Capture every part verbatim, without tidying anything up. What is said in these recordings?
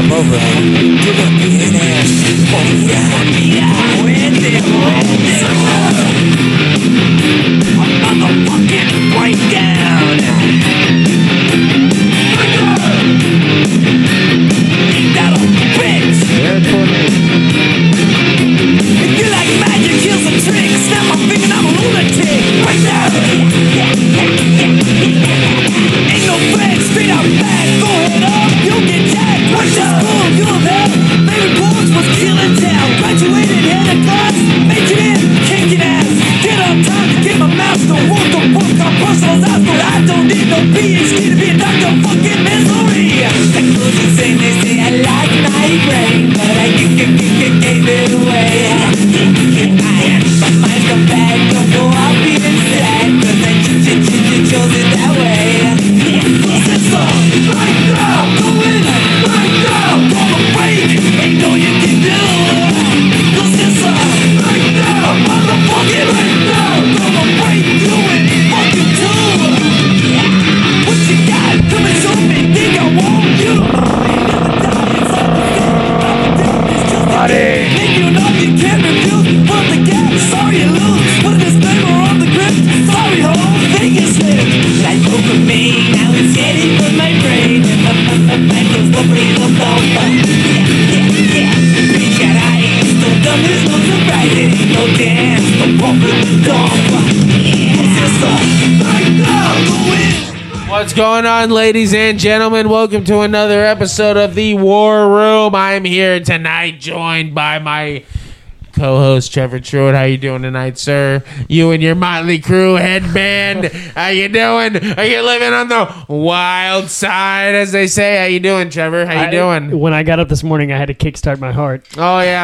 come over to the beating ass. Oh yeah, with it, with it. I'm motherfucking breakdown. Ain't that a bitch? If you like magic, kill some tricks. Snap my finger, I'm a lunatic. Breakdown. Ain't no friend, straight out back. Go ahead up, you'll get jacked. What's the school? You'll have favorite boys was killing town. Graduated head of class, making it, kicking ass. Get up time to get my master. Wrote the book on personal disaster. I don't need no P H D to be a doctor. Fucking misery. The closest thing they say I like my brain, but I g- g- g- gave it away. My mind's come back, don't go out being sad, cause I ch- ch- ch- chose it that way. It's all right now, go in, right now, gonna break, ain't no you can do. Cause it's all right now, motherfucking right now, gonna break, do it, fuck you too. What you got, come and show me, think I want you. Ain't never die, it's all the same, it's just a game. Think you know you can't refuse, put the gap, sorry you lose. Put a disclaimer on the grip, sorry ho, think you slip. Life over me, now it's getting from my brain. Life goes slowly, look down, yeah, yeah, yeah. Bitch got eyes, no dumb, there's no surprising. No dance, no pump in the dog. Yeah, it's all right now, go in. What's going on, ladies and gentlemen? Welcome to another episode of the War Room. I'm here tonight, joined by my co-host Trevor Truitt. How you doing tonight, sir? You and your Motley Crue headband. How you doing? Are you living on the wild side, as they say? How you doing, Trevor? How you I, doing? When I got up this morning, I had to kickstart my heart. Oh yeah.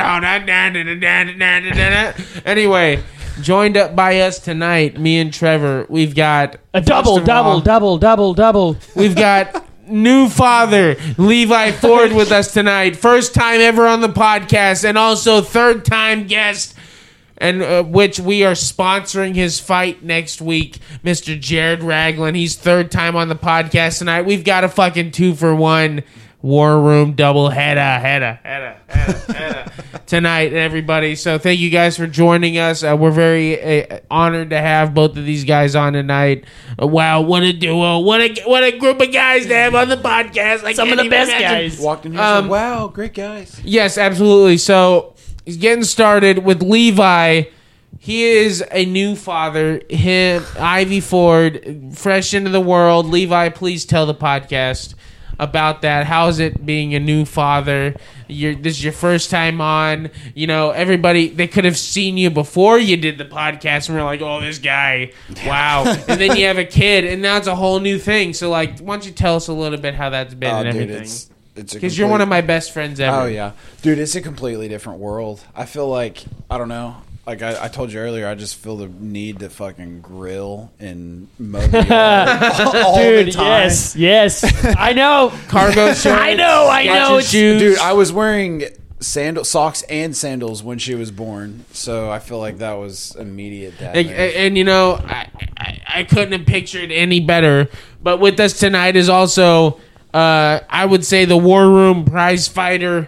Anyway, joined up by us tonight, me and Trevor. We've got A double, first of double, all, double, double, double. We've got new father Levi Ford with us tonight. First time ever on the podcast, and also third time guest, and uh, which we are sponsoring his fight next week, Mister Jared Ragland. He's third time on the podcast tonight. We've got a fucking two for one War Room double header, header, header, header, header tonight, everybody. So thank you guys for joining us. Uh, we're very uh, honored to have both of these guys on tonight. Uh, wow, what a duo! What a what a group of guys to have on the podcast. I Some of can't the even best imagine. guys. Walked in here Um, and said, wow, great guys. Yes, absolutely. So he's getting started with Levi. He is a new father. Him, Ivy Ford, fresh into the world. Levi, please tell the podcast about that. How is it being a new father? You're, this is your first time on. You know, everybody, they could have seen you before you did the podcast and we're like, oh, this guy, wow. And then you have a kid, and now it's a whole new thing. So, like, why don't you tell us a little bit how that's been Oh, and dude, everything? it's it's Because you're one of my best friends ever. Oh yeah, dude, it's a completely different world. I feel like I don't know. Like I, I told you earlier, I just feel the need to fucking grill and mow the yard all, all Dude, the time. yes, yes. I know. Cargo shorts. I know, I know. sketchy It's- shoes. Dude, I was wearing sandal socks and sandals when she was born, so I feel like that was immediate. Dad And, move. and, you know, I, I I couldn't have pictured any better. But with us tonight is also, uh, I would say, the War Room prize fighter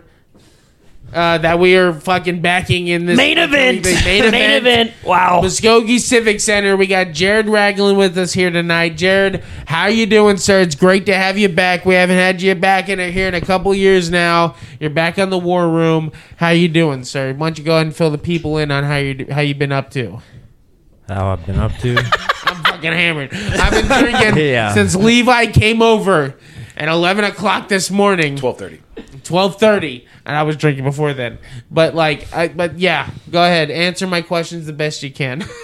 uh, that we are fucking backing in this Main event. Main event. Main event. Wow. Muskogee Civic Center. We got Jared Ragland with us here tonight. Jared, how you doing, sir? It's great to have you back. We haven't had you back in here in a couple years now. You're back on the War Room. How you doing, sir? Why don't you go ahead and fill the people in on how you how you been up to? How I've been up to? I'm fucking hammered. I've been drinking Yeah. since Levi came over at eleven o'clock this morning. twelve thirty. twelve thirty, and I was drinking before then. But like, I, but yeah, go ahead, answer my questions the best you can. To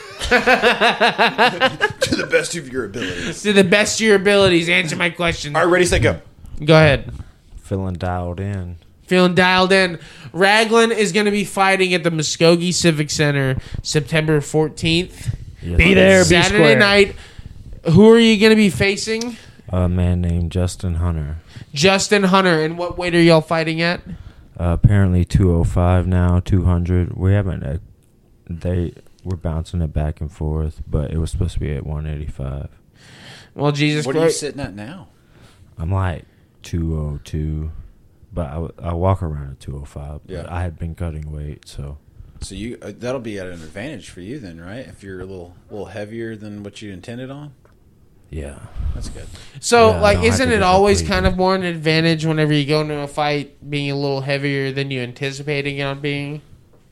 the best of your abilities. To the best of your abilities, answer my questions. All right, ready, set, go. Go ahead. Feeling dialed in. Feeling dialed in. Ragland is going to be fighting at the Muskogee Civic Center September fourteenth. Yes. Be there, be Saturday square. night. Who are you going to be facing? A man named Justin Hunter. Justin Hunter. And what weight are y'all fighting at? Uh, apparently two oh five now, two hundred. We haven't. Uh, they we're bouncing it back and forth, but it was supposed to be at one eighty-five. Well, Jesus What are you Christ. sitting at now? I'm like two oh two. but I, w- I walk around at two oh five. But Yeah. I had been cutting weight, so So you uh, that'll be at an advantage for you then, right? If you're a little little heavier than what you intended on, yeah. that's good. So, Yeah, I like, don't have isn't to it get always that kind weight. of more an advantage whenever you go into a fight being a little heavier than you anticipating it on being?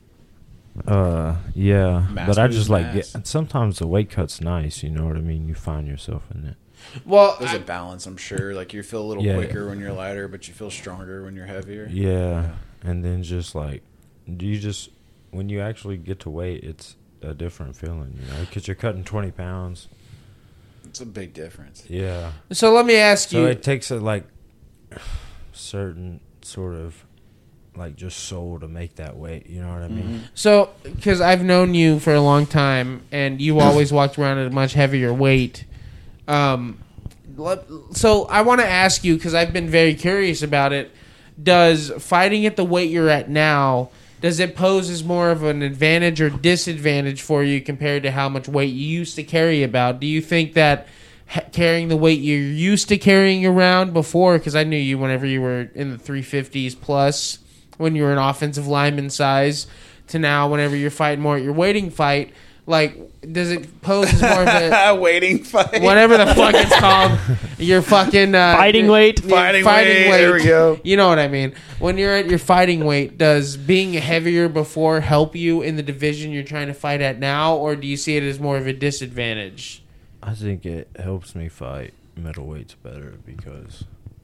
Uh, yeah. Mass but I moves just like mass. get, sometimes the weight cut's nice. You know what I mean? You find yourself in it. Well, There's I- a balance, I'm sure. Like you feel a little Yeah. quicker when you're lighter, but you feel stronger when you're heavier. Yeah, and then just like you just when you actually get to weight, it's a different feeling, you know, because you're cutting twenty pounds. It's a big difference. Yeah. so let me ask So you. it takes a like certain sort of like just soul to make that weight. You know what I mean? So, because I've known you for a long time, and you always walked around at a much heavier weight. Um, let- so I want to ask you, because I've been very curious about it. Does fighting at the weight you're at now, does it pose as more of an advantage or disadvantage for you compared to how much weight you used to carry about? Do you think that ha- carrying the weight you're used to carrying around before, because I knew you whenever you were in the three fifties plus, when you were an offensive lineman size, to now whenever you're fighting more at your waiting fight, like, does it pose as more of a Waiting fight. whatever the fuck it's called, your fucking uh, Fighting weight? your Fighting weight, there we go. You know what I mean? When you're at your fighting weight, does being heavier before help you in the division you're trying to fight at now, or do you see it as more of a disadvantage? I think it helps me fight middleweights better because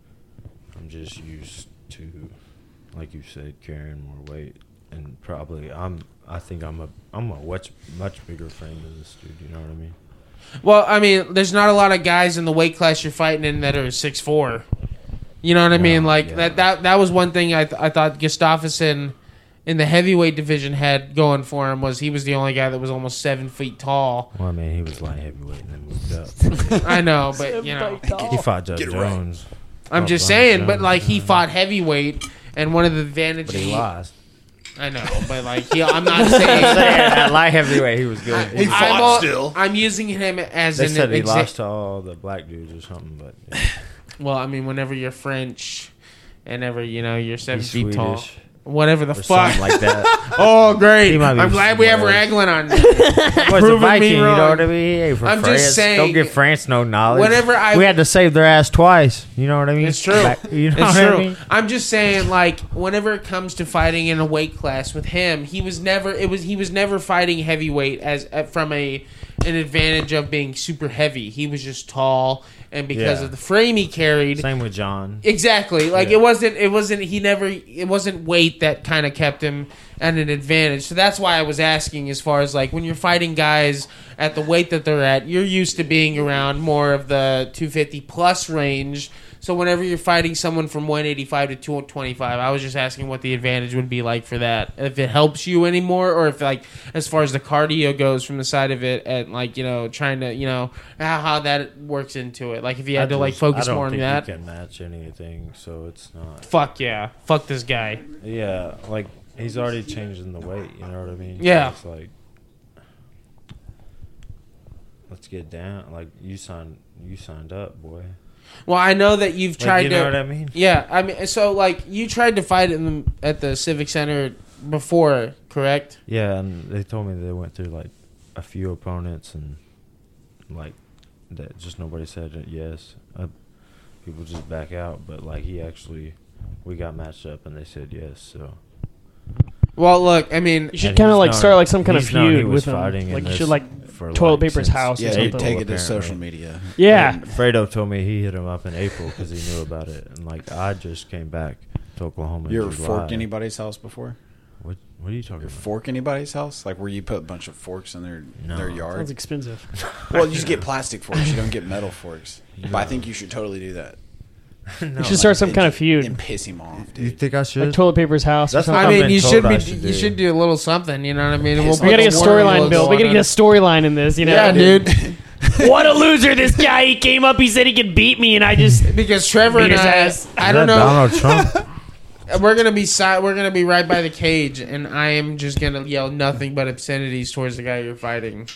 I'm just used to, like you said, carrying more weight, and probably I'm. I think I'm a I'm a much much bigger frame than this dude. You know what I mean? Well, I mean, there's not a lot of guys in the weight class you're fighting in that are six four. You know what I mean? No, Like yeah. that, that that was one thing I th- I thought Gustafsson in the heavyweight division had going for him, was he was the only guy that was almost seven feet tall. Well, I mean, he was light heavyweight and then moved up. I know, but you know, he fought Judge Get it right. Jones. I'm Oh, just Brian saying. But Jones, like he yeah. fought heavyweight, and one of the advantages But he lost. I know, but like he, I'm not saying. At light heavyweight, he was good. He I'm fought all- still. I'm using him as They an said he exa- lost to all the black dudes or something, but yeah. Well, I mean, whenever you're French, and ever you know you're seven He's feet tall, Swedish whatever the or fuck. something like that. Oh, great! He might be I'm glad we have somewhere. Raglan on. Boy's a Proving me Viking, you wrong. know what I mean? He ain't from I'm just France. saying- Don't give France no knowledge. Whenever I- we had to save their ass twice. You know what I mean? It's true. Back- you know It's what true. I mean? I'm just saying, like, whenever it comes to fighting in a weight class with him, he was never. It was he was never fighting heavyweight as uh, from a an advantage of being super heavy. He was just tall, and because Yeah. of the frame he carried. Same with John. Exactly. Like Yeah. it wasn't. It wasn't. He never. It wasn't weight that kind of kept him at an advantage. So that's why I was asking, as far as like when you're fighting guys at the weight that they're at, you're used to being around more of the two fifty plus range. So whenever you're fighting someone from one eighty-five to two twenty-five, I was just asking what the advantage would be like for that. If it helps you anymore, or if like as far as the cardio goes from the side of it, and like you know trying to you know how, how that works into it. Like if you had I to like just- focus I don't more on think that. You can match anything, so it's not. Fuck yeah. Fuck this guy. Yeah, like he's already changing the weight. You know what I mean? So Yeah. it's like, let's get down. Like you signed, you signed up, boy. Well, I know that you've Like, tried you to. know what I mean? Yeah, I mean, so like you tried to fight in the, at the Civic Center before, correct? Yeah, and they told me they went through like a few opponents and like that just nobody said it, yes. Uh, people just back out, but like he actually, we got matched up and they said yes. So Well, look, I mean, You should And kind of he's like known- start like some kind of he's known he feud was with him. fighting in Like you this should like for, toilet like, paper's since house or Yeah, something. you take it to apparently. social media. Yeah. And Fredo told me he hit him up in April because he knew about it, and like I just came back to Oklahoma. You in ever July. forked anybody's house before? What? What are you talking You about? fork anybody's house? Like where you put a bunch of forks in their No. their Sounds yard? expensive. Well, you just get plastic forks. You don't get metal forks. But I think you should totally do that. No, You should start some And kind of ju- feud. and piss him off, You dude. think I should? Like toilet paper's house. Or That's something. what I I've mean, been you told should I be, should you do. should do a little something. You know what I mean? And We We gotta get a put the storyline, logo Bill. We on gotta it. get a storyline in this. You know, Yeah, dude. What a loser! This guy. He came up. He said he could beat me, and I just. Because Trevor Beat and his I, ass. I Is don't that know. Donald Trump. We're gonna be si- we're gonna be right by the cage, and I am just gonna yell nothing but obscenities towards the guy you're fighting,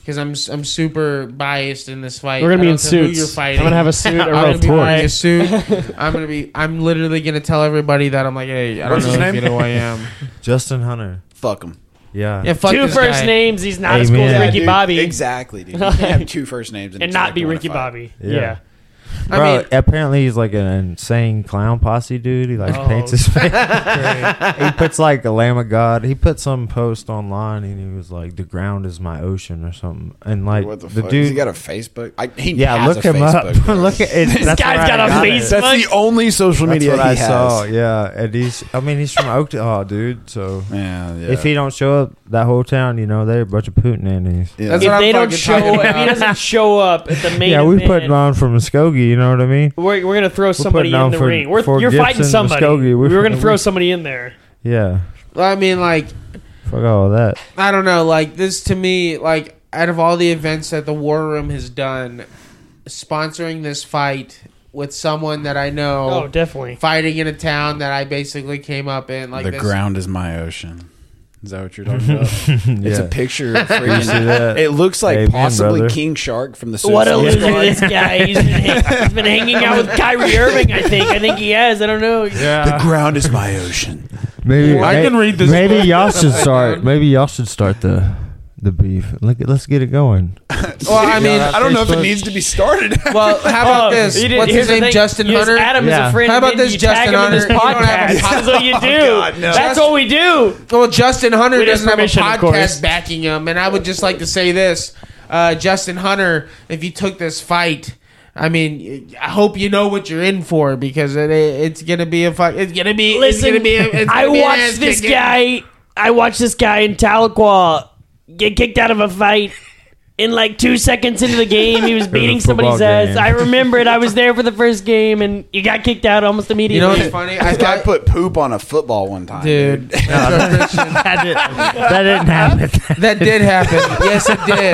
because I'm I'm super biased in this fight. We're gonna I be in don't know who suits. You're fighting. I'm gonna have a suit, a I'm gonna rope be wearing tie. a suit. I'm gonna be. I'm literally gonna tell everybody that I'm like, hey, I don't What's know his if you name? know who I am. Justin Hunter. Fuck him. Yeah. Yeah, fuck Two this first guy. names. He's not as cool Amen. as Yeah, Ricky dude, Bobby, Exactly, dude. You can't have two first names and, and expect not be to win a Ricky fight. Bobby. Yeah. Yeah. I Bro, mean, apparently he's like an insane clown posse dude. He like Oh, paints his face. great. He puts like a Lamb of God. He put some post online and he was like, "The ground is my ocean" or something. And like What the, the fuck? dude, Has he got a Facebook? I, he yeah, has look a him Facebook, up. bro. Look at it. This that's guy's where got I a got it. Facebook. That's the only social That's media what I he has. saw. Yeah, and he's. I mean, he's from Oklahoma, dude. So Yeah, yeah. if he don't show up, that whole town, you know, they're a bunch of poontnannies. yeah. That's If what I'm they don't fucking show, talking if he about. doesn't show up at the main Yeah, we event, putting on for Muskogee. You know what I mean? we're, we're gonna throw somebody putting on in the for- ring. We're, for you're fighting Gibson, somebody. Muskogee. We We're- were gonna throw we- somebody in there. Yeah, I mean, like, fuck all of that. I don't know. Like, this to me, like, out of all the events that the War Room has done, sponsoring this fight with someone that I know, Oh, definitely. fighting in a town that I basically came up in, like the this. ground is my ocean. Is that what you're talking about? It's Yeah. a picture of You see freaking. that? It looks like Amen, possibly brother. King Shark from the What a Suicide loser Squad. this guy. He's been, hang- he's been hanging out with Kyrie Irving, I think. I think he has. I don't know. The ground is my ocean. Maybe Well, I may- can read this Maybe book. y'all should start. Maybe y'all should start the the beef. Look, let's get it going. Well, I mean, I don't know if it needs to be started. well, how about Oh, this? you didn't- What's here's his the name? thing. Justin You just- Hunter. Adam is Yeah. a friend. How about and this, you tag Justin him in this Hunter? You don't have a podcast. pod- That's what you do. Oh, God, no. That's what we do. Well, Justin Hunter With his doesn't have a permission, of course. podcast backing him, and I would just like to say this: uh, Justin Hunter, if you took this fight, I mean, I hope you know what you're in for because it, it's gonna be a fuck. It's gonna be. Listen, it's gonna be. A, it's I gonna be an watched ass this kicking. guy. I watched this guy in Tahlequah get kicked out of a fight. In like two seconds into the game, he was beating a football somebody's ass. game. I remember it. I was there for the first game, and you got kicked out almost immediately. You know what's funny? I This guy thought, put poop on a football one time, dude, dude. that, did, that didn't happen. that did happen. Yes, it did.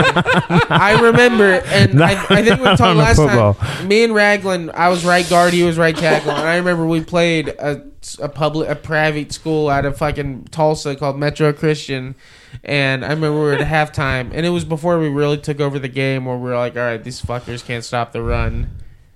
I remember, and I, I think we Not talked on the last football. time. Me and Raglan, I was right guard, he was right tackle, and I remember we played a, a public, a private school out of fucking Tulsa called Metro Christian, and I remember we were at halftime, and it was before we really took over the game, where we were like, all right, these fuckers can't stop the run.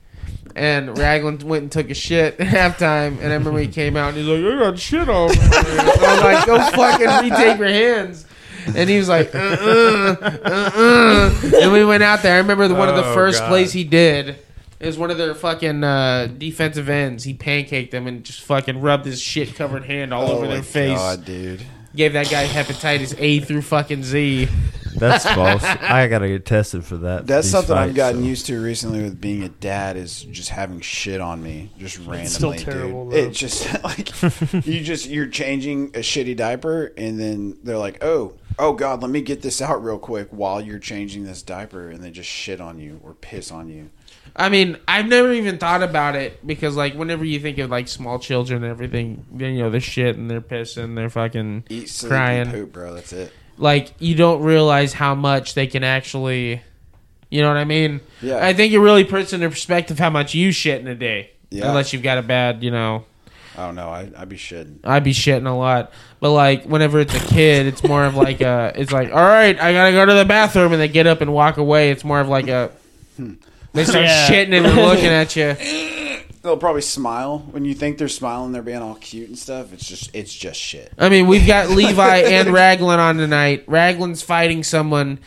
And Raglan went and took a shit at halftime, and I remember he came out and he's like, I got shit all over me. And I was like, go fucking retake your hands. And he was like, uh, uh, uh, uh. And we went out there. I remember the, one of the Oh, first God. plays he did. It was one of their fucking uh, defensive ends. He pancaked them and just fucking rubbed his shit covered hand all over Oh their my face. God, dude. Gave that guy hepatitis A through fucking Z. That's false. I gotta get tested for that. That's these something I've fights, gotten so. used to recently with being a dad is just having shit on me just randomly, still terrible, dude. though. It's just like you just you're changing a shitty diaper and then they're like, "Oh, oh god, let me get this out real quick while you're changing this diaper," and they just shit on you or piss on you. I mean, I've never even thought about it because, like, whenever you think of like small children and everything, then you know they're shit and they're pissing, they're fucking Eat, sleep, crying. and poop, bro. That's it. Like, you don't realize how much they can actually, you know what I mean? Yeah. I think it really puts into perspective how much you shit in a day. Yeah. Unless you've got a bad, you know. I don't know. I I'd be shitting. I'd be shitting a lot. But, like, whenever it's a kid, it's more of like a, it's like, all right, I gotta go to the bathroom, and they get up and walk away. It's more of like a, they start Yeah. shitting and they're looking at you. They'll probably smile when you think they're smiling. They're being all cute and stuff. It's just it's just shit. I mean, we've got Levi and Raglan on tonight. Raglan's fighting someone.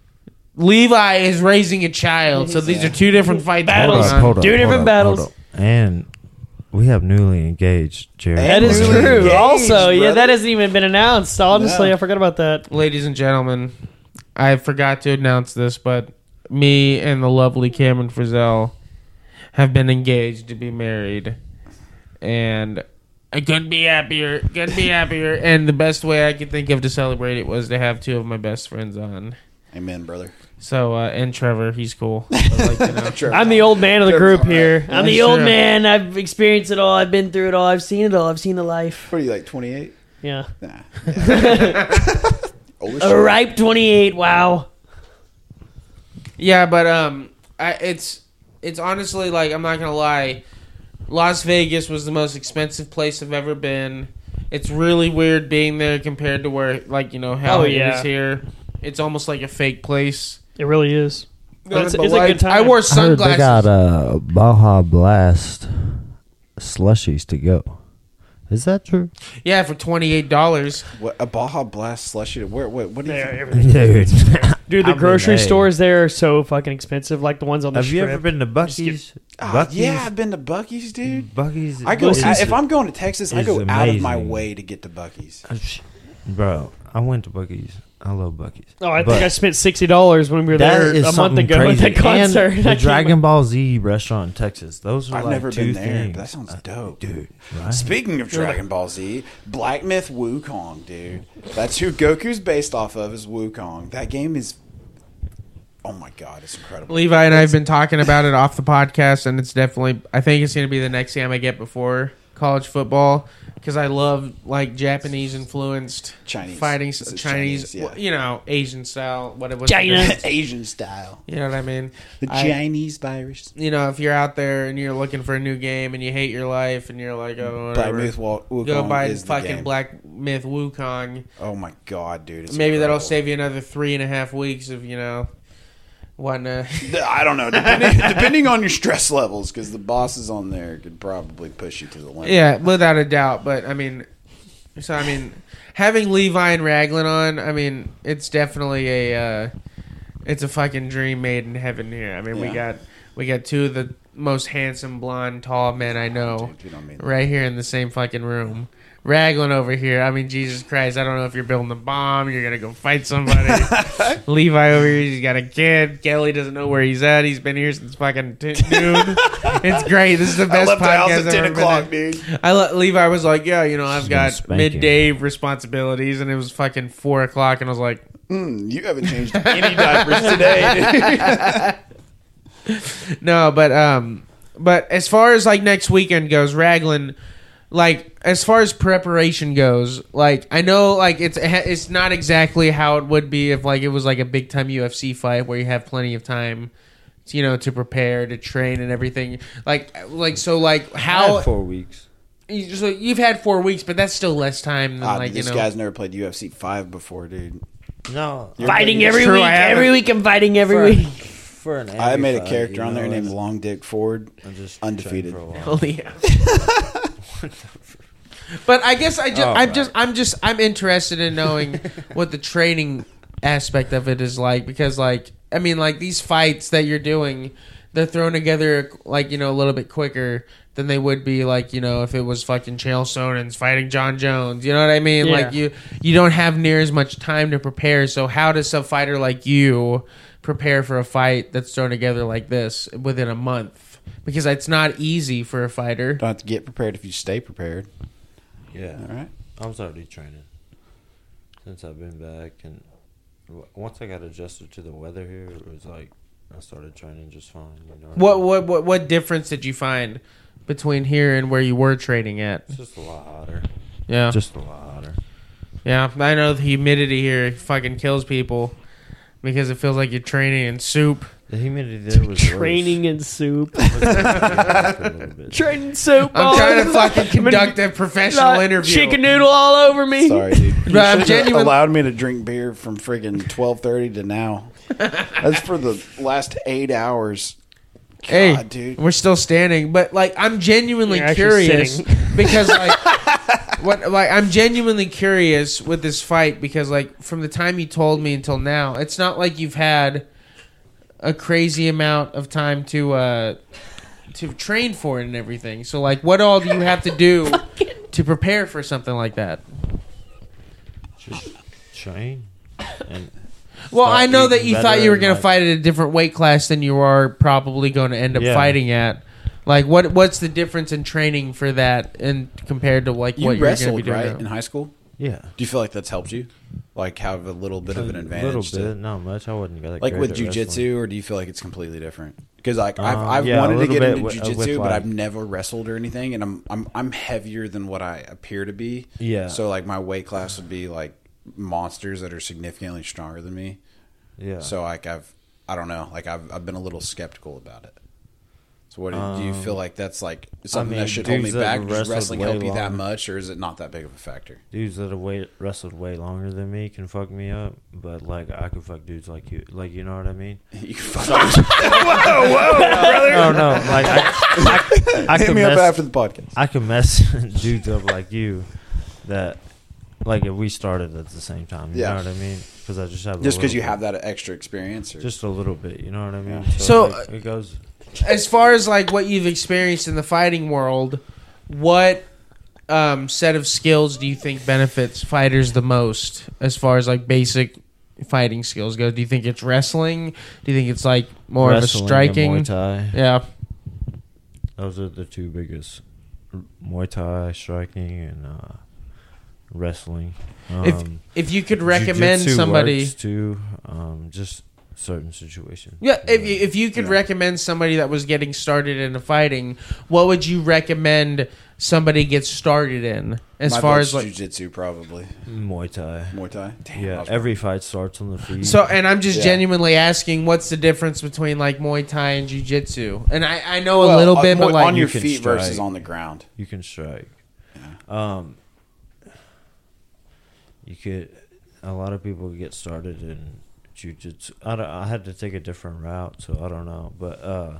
Levi is raising a child. So these are two different fights. Battles. going Hold on. up, hold up, Two hold different up, battles. hold up. And we have newly engaged Jared. That is Really true. engaged, Also, yeah, brother. that hasn't even been announced. Honestly, No. I forgot about that. Ladies and gentlemen, I forgot to announce this, but me and the lovely Cameron Frizzell have been engaged to be married. And I couldn't be happier. Couldn't be happier. And the best way I could think of to celebrate it was to have two of my best friends on. Amen, brother. So, uh, and Trevor, he's cool. So, like, you know. Trevor. I'm the old man of the Sure. group here. I'm the That's old true. man. I've experienced it all. I've been through it all. I've seen it all. I've seen the life. What are you like? twenty-eight? Yeah. Nah. Yeah. Old as A shit. ripe twenty-eight. Wow. Yeah, but um, I, it's it's honestly like I'm not gonna lie, Las Vegas was the most expensive place I've ever been. It's really weird being there compared to where like you know how Oh, it yeah. is here. It's almost like a fake place. It really is. But it's, But it's a like, good time. I wore I heard they sunglasses. got uh, Baja Blast slushies to go. Is that true? Yeah, for twenty-eight dollars. What a Baja Blast slushy? Where? What? What do you? Yeah, think? everything. Dude, Dude, the I mean, grocery hey. stores there are so fucking expensive. Like the ones on the Have you strip. ever been to Bucky's? Ah, Bucky's? yeah, I've been to Bucky's, dude. Bucky's. I go is- I, if I'm going to Texas. I is go out of my amazing. way to get to Bucky's. Bro, I went to Bucky's. I love Bucky's. Oh, I But think I spent sixty dollars when we were that there is a month something ago crazy. at that concert. And I the can't- Dragon Ball Z restaurant in Texas. Those are I've like never two been there, things. but that sounds dope, dude. Right? Speaking of Dragon Ball Z, Black Myth Wukong, dude. That's who Goku's based off of, is Wukong. That game is, oh my god, it's incredible. Levi and I have been talking about it off the podcast, and it's definitely. I think it's going to be the next game I get before college football because I love like Japanese influenced Chinese. fighting, This is Chinese, Chinese, yeah. well, you know, Asian style. What it was, China. Asian style. You know what I mean? The I- Chinese virus. You know, if you're out there and you're looking for a new game and you hate your life and you're like, oh, Black whatever, Myth Wa- Wukong go buy is the fucking game. Black Myth Wukong. Oh my god, dude. It's Maybe that'll incredible. save you another three and a half weeks of you know, wanting to. I don't know. Depending, depending on your stress levels, because the bosses on there could probably push you to the limit. Yeah, without a doubt. But I mean, so I mean, having Levi and Raglan on, I mean, it's definitely a, uh, it's a fucking dream made in heaven here. I mean, we Yeah. got we got two of the most handsome, blonde, tall men I know Dude, you don't mean that. right here in the same fucking room. Raglan over here. I mean, Jesus Christ! I don't know if you're building a bomb. You're gonna go fight somebody. Levi over here. He's got a kid. Kelly doesn't know where he's at. He's been here since fucking t- noon. It's great. This is the I best left the house podcast at I've ten ever o'clock, been in. dude. I let Levi was like, yeah, you know, I've She's got gonna spank you. midday responsibilities, and it was fucking four o'clock, and I was like, Mm, you haven't changed any diapers today, dude. no, but um, but as far as like next weekend goes, Raglan, like as far as preparation goes, like I know like it's it's not exactly how it would be if like it was like a big time U F C fight where you have plenty of time, you know, to prepare, to train, and everything. Like like so like I how had four weeks. you- so you've had four weeks, but that's still less time than Ah, like this you know. guy's never played U F C five before, dude. No, You're Fighting making- every true, week. I haven't. Every week I'm fighting every for, week. for an I made a fight, character you on there know, named and Long Dick Ford. I just undefeated. trained for a while. Oh, yeah. But I guess I just, Oh, I'm right. just, I'm just, I'm interested in knowing what the training aspect of it is like because, like, I mean, like these fights that you're doing, they're thrown together like you know a little bit quicker than they would be like you know if it was fucking Chael Sonnen's fighting John Jones. You know what I mean? Yeah. Like you, you don't have near as much time to prepare. So how does a fighter like you prepare for a fight that's thrown together like this within a month? Because it's not easy for a fighter. Don't have to get prepared if you stay prepared. Yeah, All right. I was already training since I've been back, and w- once I got adjusted to the weather here, it was like I started training just fine. You know What what what what difference did you find between here and where you were training at? It's just a lot hotter. Yeah, Just a lot hotter. yeah. I know the humidity here fucking kills people because it feels like you're training in soup. The humidity there was Training and soup. worse. For a little bit. Training soup. I'm all trying to over- fucking conduct a professional Like interview. Chicken noodle all over me. Sorry, dude. You But I'm should've genuine- allowed me to drink beer from friggin' twelve thirty to now. That's for the last eight hours. God, Hey, dude. we're still standing, but like I'm genuinely You're actually curious sitting. because like what like I'm genuinely curious with this fight because like from the time you told me until now, it's not like you've had a crazy amount of time to uh to train for it and everything. So like what all do you have to do to prepare for something like that? Just train. And Well, start I know that eating you better thought you were and, going to like- fight at a different weight class than you are probably going to end up Yeah. fighting at. Like, what what's the difference in training for that and compared to like You what you're going to be wrestled, doing? right, now? in high school? Yeah. Do you feel like that's helped you? Like, have a little bit of an A advantage? little to- bit, not much. I wouldn't get like great with at jujitsu, wrestling. or do you feel like it's completely different? Because like I've, Um, I've yeah, a wanted to little get bit into with- uh, jujitsu, with, but like- I've never wrestled or anything, and I'm I'm I'm heavier than what I appear to be. Yeah. So like my weight class would be like monsters that are significantly stronger than me. Yeah. So like I've I don't know, like I've I've been a little skeptical about it. So what do, do you feel like that's like something mean, that should hold me dudes that back? have Does wrestled wrestling way help you that longer. much, or is it not that big of a factor? Dudes that have way, wrestled way longer than me can fuck me up, but like I can fuck dudes like you, like you know what I mean? You fuck Oh no, like I, I, I Hit can me mess, up after the podcast. I can mess dudes up like you, that like if we started at the same time, you Yeah. know what I mean? Because I just have Just because because you have that extra experience, or just a little bit, you know what I mean? Yeah. So, like, it goes. As far as like what you've experienced in the fighting world, what um, set of skills do you think benefits fighters the most? As far as like basic fighting skills go, do you think it's wrestling? Do you think it's like more Wrestling of a striking? and Muay Thai. Yeah. Those are the two biggest. Muay Thai, striking, and uh, wrestling. Um, If if you could recommend jiu-jitsu somebody, works too, um, just certain situations. yeah, if you, if you could Yeah. recommend somebody that was getting started into fighting, what would you recommend somebody get started in? As My far vote's as like, jiu-jitsu, probably Muay Thai. Muay Thai. Damn, I Yeah, was every fight starts on the feet. so, and I'm just Yeah. genuinely asking, what's the difference between like Muay Thai and Jiu-Jitsu? And I, I know a Well, little uh, bit, more but like on your you can feet versus strike. on the ground. You can strike. Um, you could. A lot of people get started in jiu-jitsu. I, don't, I had to take a different route, so I don't know. But uh,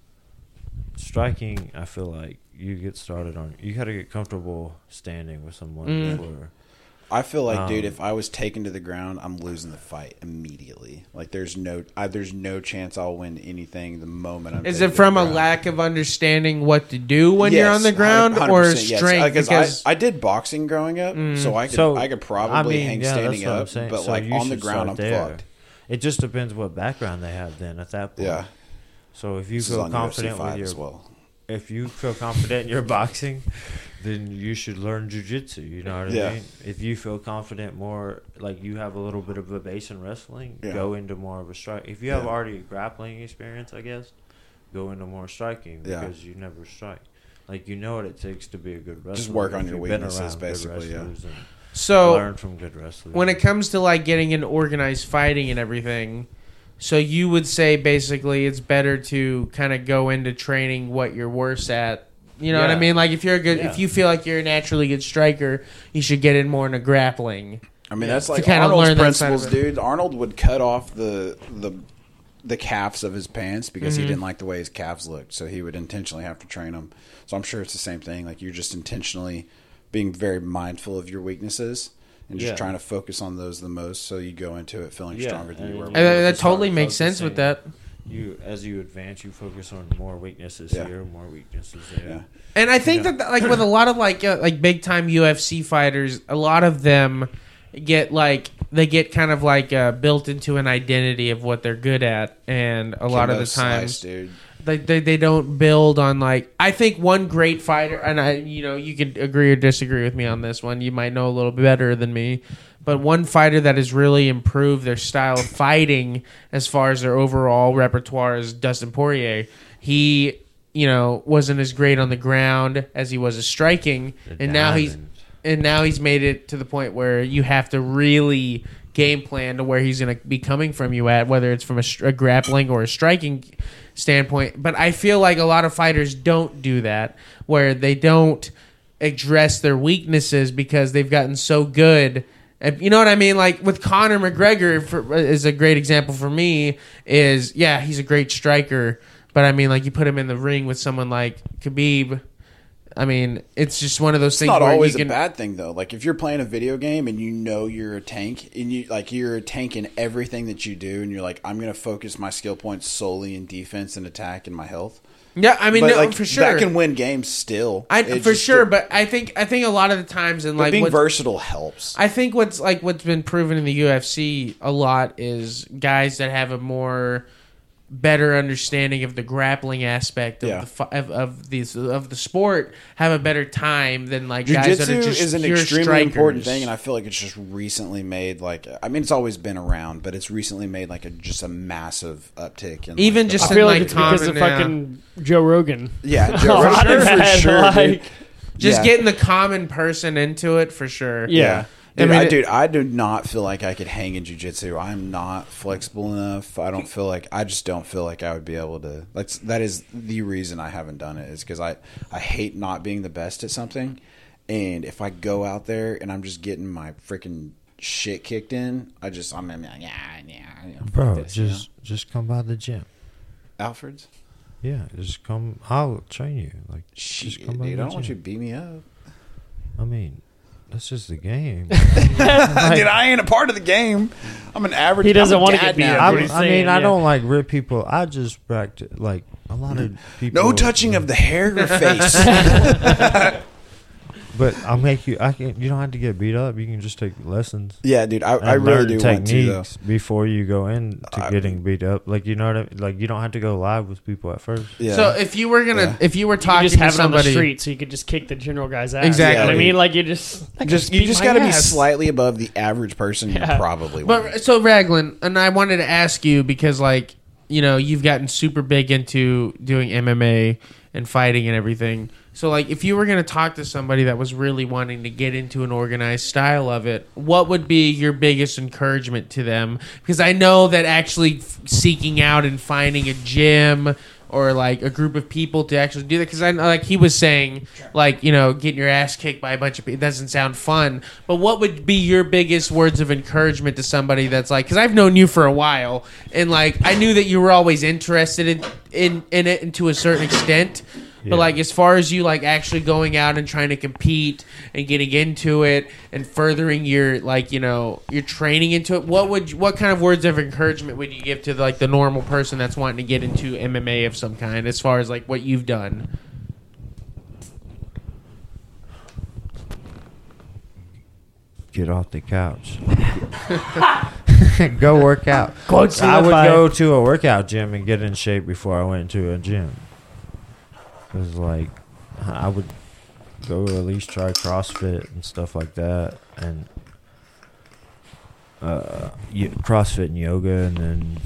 striking, I feel like you get started on. You got to get comfortable standing with someone Mm. before. I feel like, dude, Um, if I was taken to the ground, I'm losing the fight immediately. Like, there's no, I, there's no chance I'll win anything the moment I'm. is taken it to from the a ground. lack of understanding what to do when you're Yes, on the ground, one hundred or percent yes. strength? Uh, Because I, I did boxing growing up, so I could So, I could probably I mean, hang yeah, that's standing what I'm up, saying. but So like you on the should ground, I'm start there. fucked. It just depends what background they have. Then at that point, Yeah, So if you this is feel on U F C confident with five your as well. if you feel confident in your boxing, then you should learn jiu-jitsu, you know what I Yeah. mean? If you feel confident more, like you have a little bit of a base in wrestling, Yeah. go into more of a strike. If you have Yeah. already grappling experience, I guess, go into more striking Yeah. because you never strike. Like, you know what it takes to be a good wrestler. Just work on if your you've been weaknesses, around good basically, yeah. wrestlers and so learn from good wrestlers. when it comes to like getting into organized fighting and everything, so you would say basically it's better to kind of go into training what you're worse at. You know what I Yeah. mean? Like if you're a good, Yeah. if you feel like you're a naturally good striker, you should get in more into grappling. I mean, that's like kinda Arnold's learn that side principles, of it. dude. Arnold would cut off the the the calves of his pants because Mm-hmm. he didn't like the way his calves looked, so he would intentionally have to train them. So I'm sure it's the same thing. Like, you're just intentionally being very mindful of your weaknesses and just Yeah. trying to focus on those the most, so you go into it feeling Yeah, stronger than and you were. you And that, that focus totally on makes sense with focusing- that. You as you advance, you focus on more weaknesses Yeah. here, more weaknesses there. Yeah. And I think Yeah. that like with a lot of like uh, like big time U F C fighters, a lot of them get like they get kind of like uh, built into an identity of what they're good at, and a lot of Kimbo the times Slice, dude. they, they they don't build on like I think one great fighter, and I you know you can agree or disagree with me on this one. You might know a little bit better than me, but one fighter that has really improved their style of fighting as far as their overall repertoire is Dustin Poirier. He you know wasn't as great on the ground as he was as striking, The and now he's diamond. and now he's made it to the point where you have to really game plan to where he's going to be coming from you at, whether it's from a, str- a grappling or a striking standpoint. But I feel like a lot of fighters don't do that, where they don't address their weaknesses because they've gotten so good. And you know what I mean? Like with Conor McGregor for, is a great example for me. Is yeah, he's a great striker, but I mean, like you put him in the ring with someone like Khabib. I mean, it's just one of those It's things not where always you can, a bad thing though. Like, if you're playing a video game and you know you're a tank and you like you're a tank in everything that you do, and you're like, I'm going to focus my skill points solely in defense and attack and my health. Yeah, I mean, But no, like, for sure. that can win games still. I It for just- sure, but I think I think a lot of the times and but like being what, versatile helps. I think what's like what's been proven in the U F C a lot is guys that have a more better understanding of the grappling aspect of Yeah. the fi- of, of these of the sport have a better time than like guys that Jiu-jitsu are just is an pure extremely strikers. important thing, and I feel like it's just recently made like I mean it's always been around, but it's recently made like a just a massive uptick. In, Even like, just I in, feel like, like it's because of common, yeah. fucking Joe Rogan. yeah, A Joe lot Rogan of for that, sure. like- dude. just Yeah. getting the common person into it for sure. Yeah. Dude, mean, I, it- dude, I do not feel like I could hang in jiu-jitsu. I'm not flexible enough. I don't feel like I just don't feel like I would be able to. That's that is the reason I haven't done it, is because I I hate not being the best at something, and if I go out there and I'm just getting my freaking shit kicked in, I just I'm like, yeah, yeah, you know, fuck Bro, this, you just just come by the gym. know? Alfred's. Yeah, just come. I'll train you. Like, Shit, just come dude, by I the don't want you gym. to beat me up. I mean, that's just the game. dude, I ain't a part of the game. I'm an average. He doesn't I'm a want to dad get beat now, up. I, what he's I mean, saying, I yeah. don't like rip people. I just practice. Like a lot of people. No touching of the hair or face. But I'll make you. I can. You don't have to get beat up. You can just take lessons. Yeah, dude, I, and I really learn do want to, though. techniques before you go into I- getting beat up. Like you know what I mean? Like you don't have to go live with people at first. Yeah. So if you were gonna, Yeah. if you were You could talking just have to it on the somebody, street, so you could just kick the general guy's ass. Exactly. You know what I mean? Like you just just you beat just my got to be ass. slightly above the average person. You Yeah. probably win. but so Raglan, and I wanted to ask you because, like, you know, you've gotten super big into doing M M A and fighting and everything. So, like, if you were going to talk to somebody that was really wanting to get into an organized style of it, what would be your biggest encouragement to them? Because I know that actually f- seeking out and finding a gym or like a group of people to actually do that, because I know, like he was saying, like, you know, getting your ass kicked by a bunch of people doesn't sound fun. But what would be your biggest words of encouragement to somebody that's like, because I've known you for a while, and like I knew that you were always interested in in, in it, and to a certain extent. But Yeah. like as far as you like actually going out and trying to compete and getting into it and furthering your like you know your training into it, what would you, what kind of words of encouragement would you give to like the normal person that's wanting to get into M M A of some kind, as far as like what you've done? Get off the couch. Go work out. Quote I would solidified. go to a workout gym and get in shape before I went to a gym. Cause like I would go at least try CrossFit and stuff like that, and uh, y- CrossFit and yoga, and then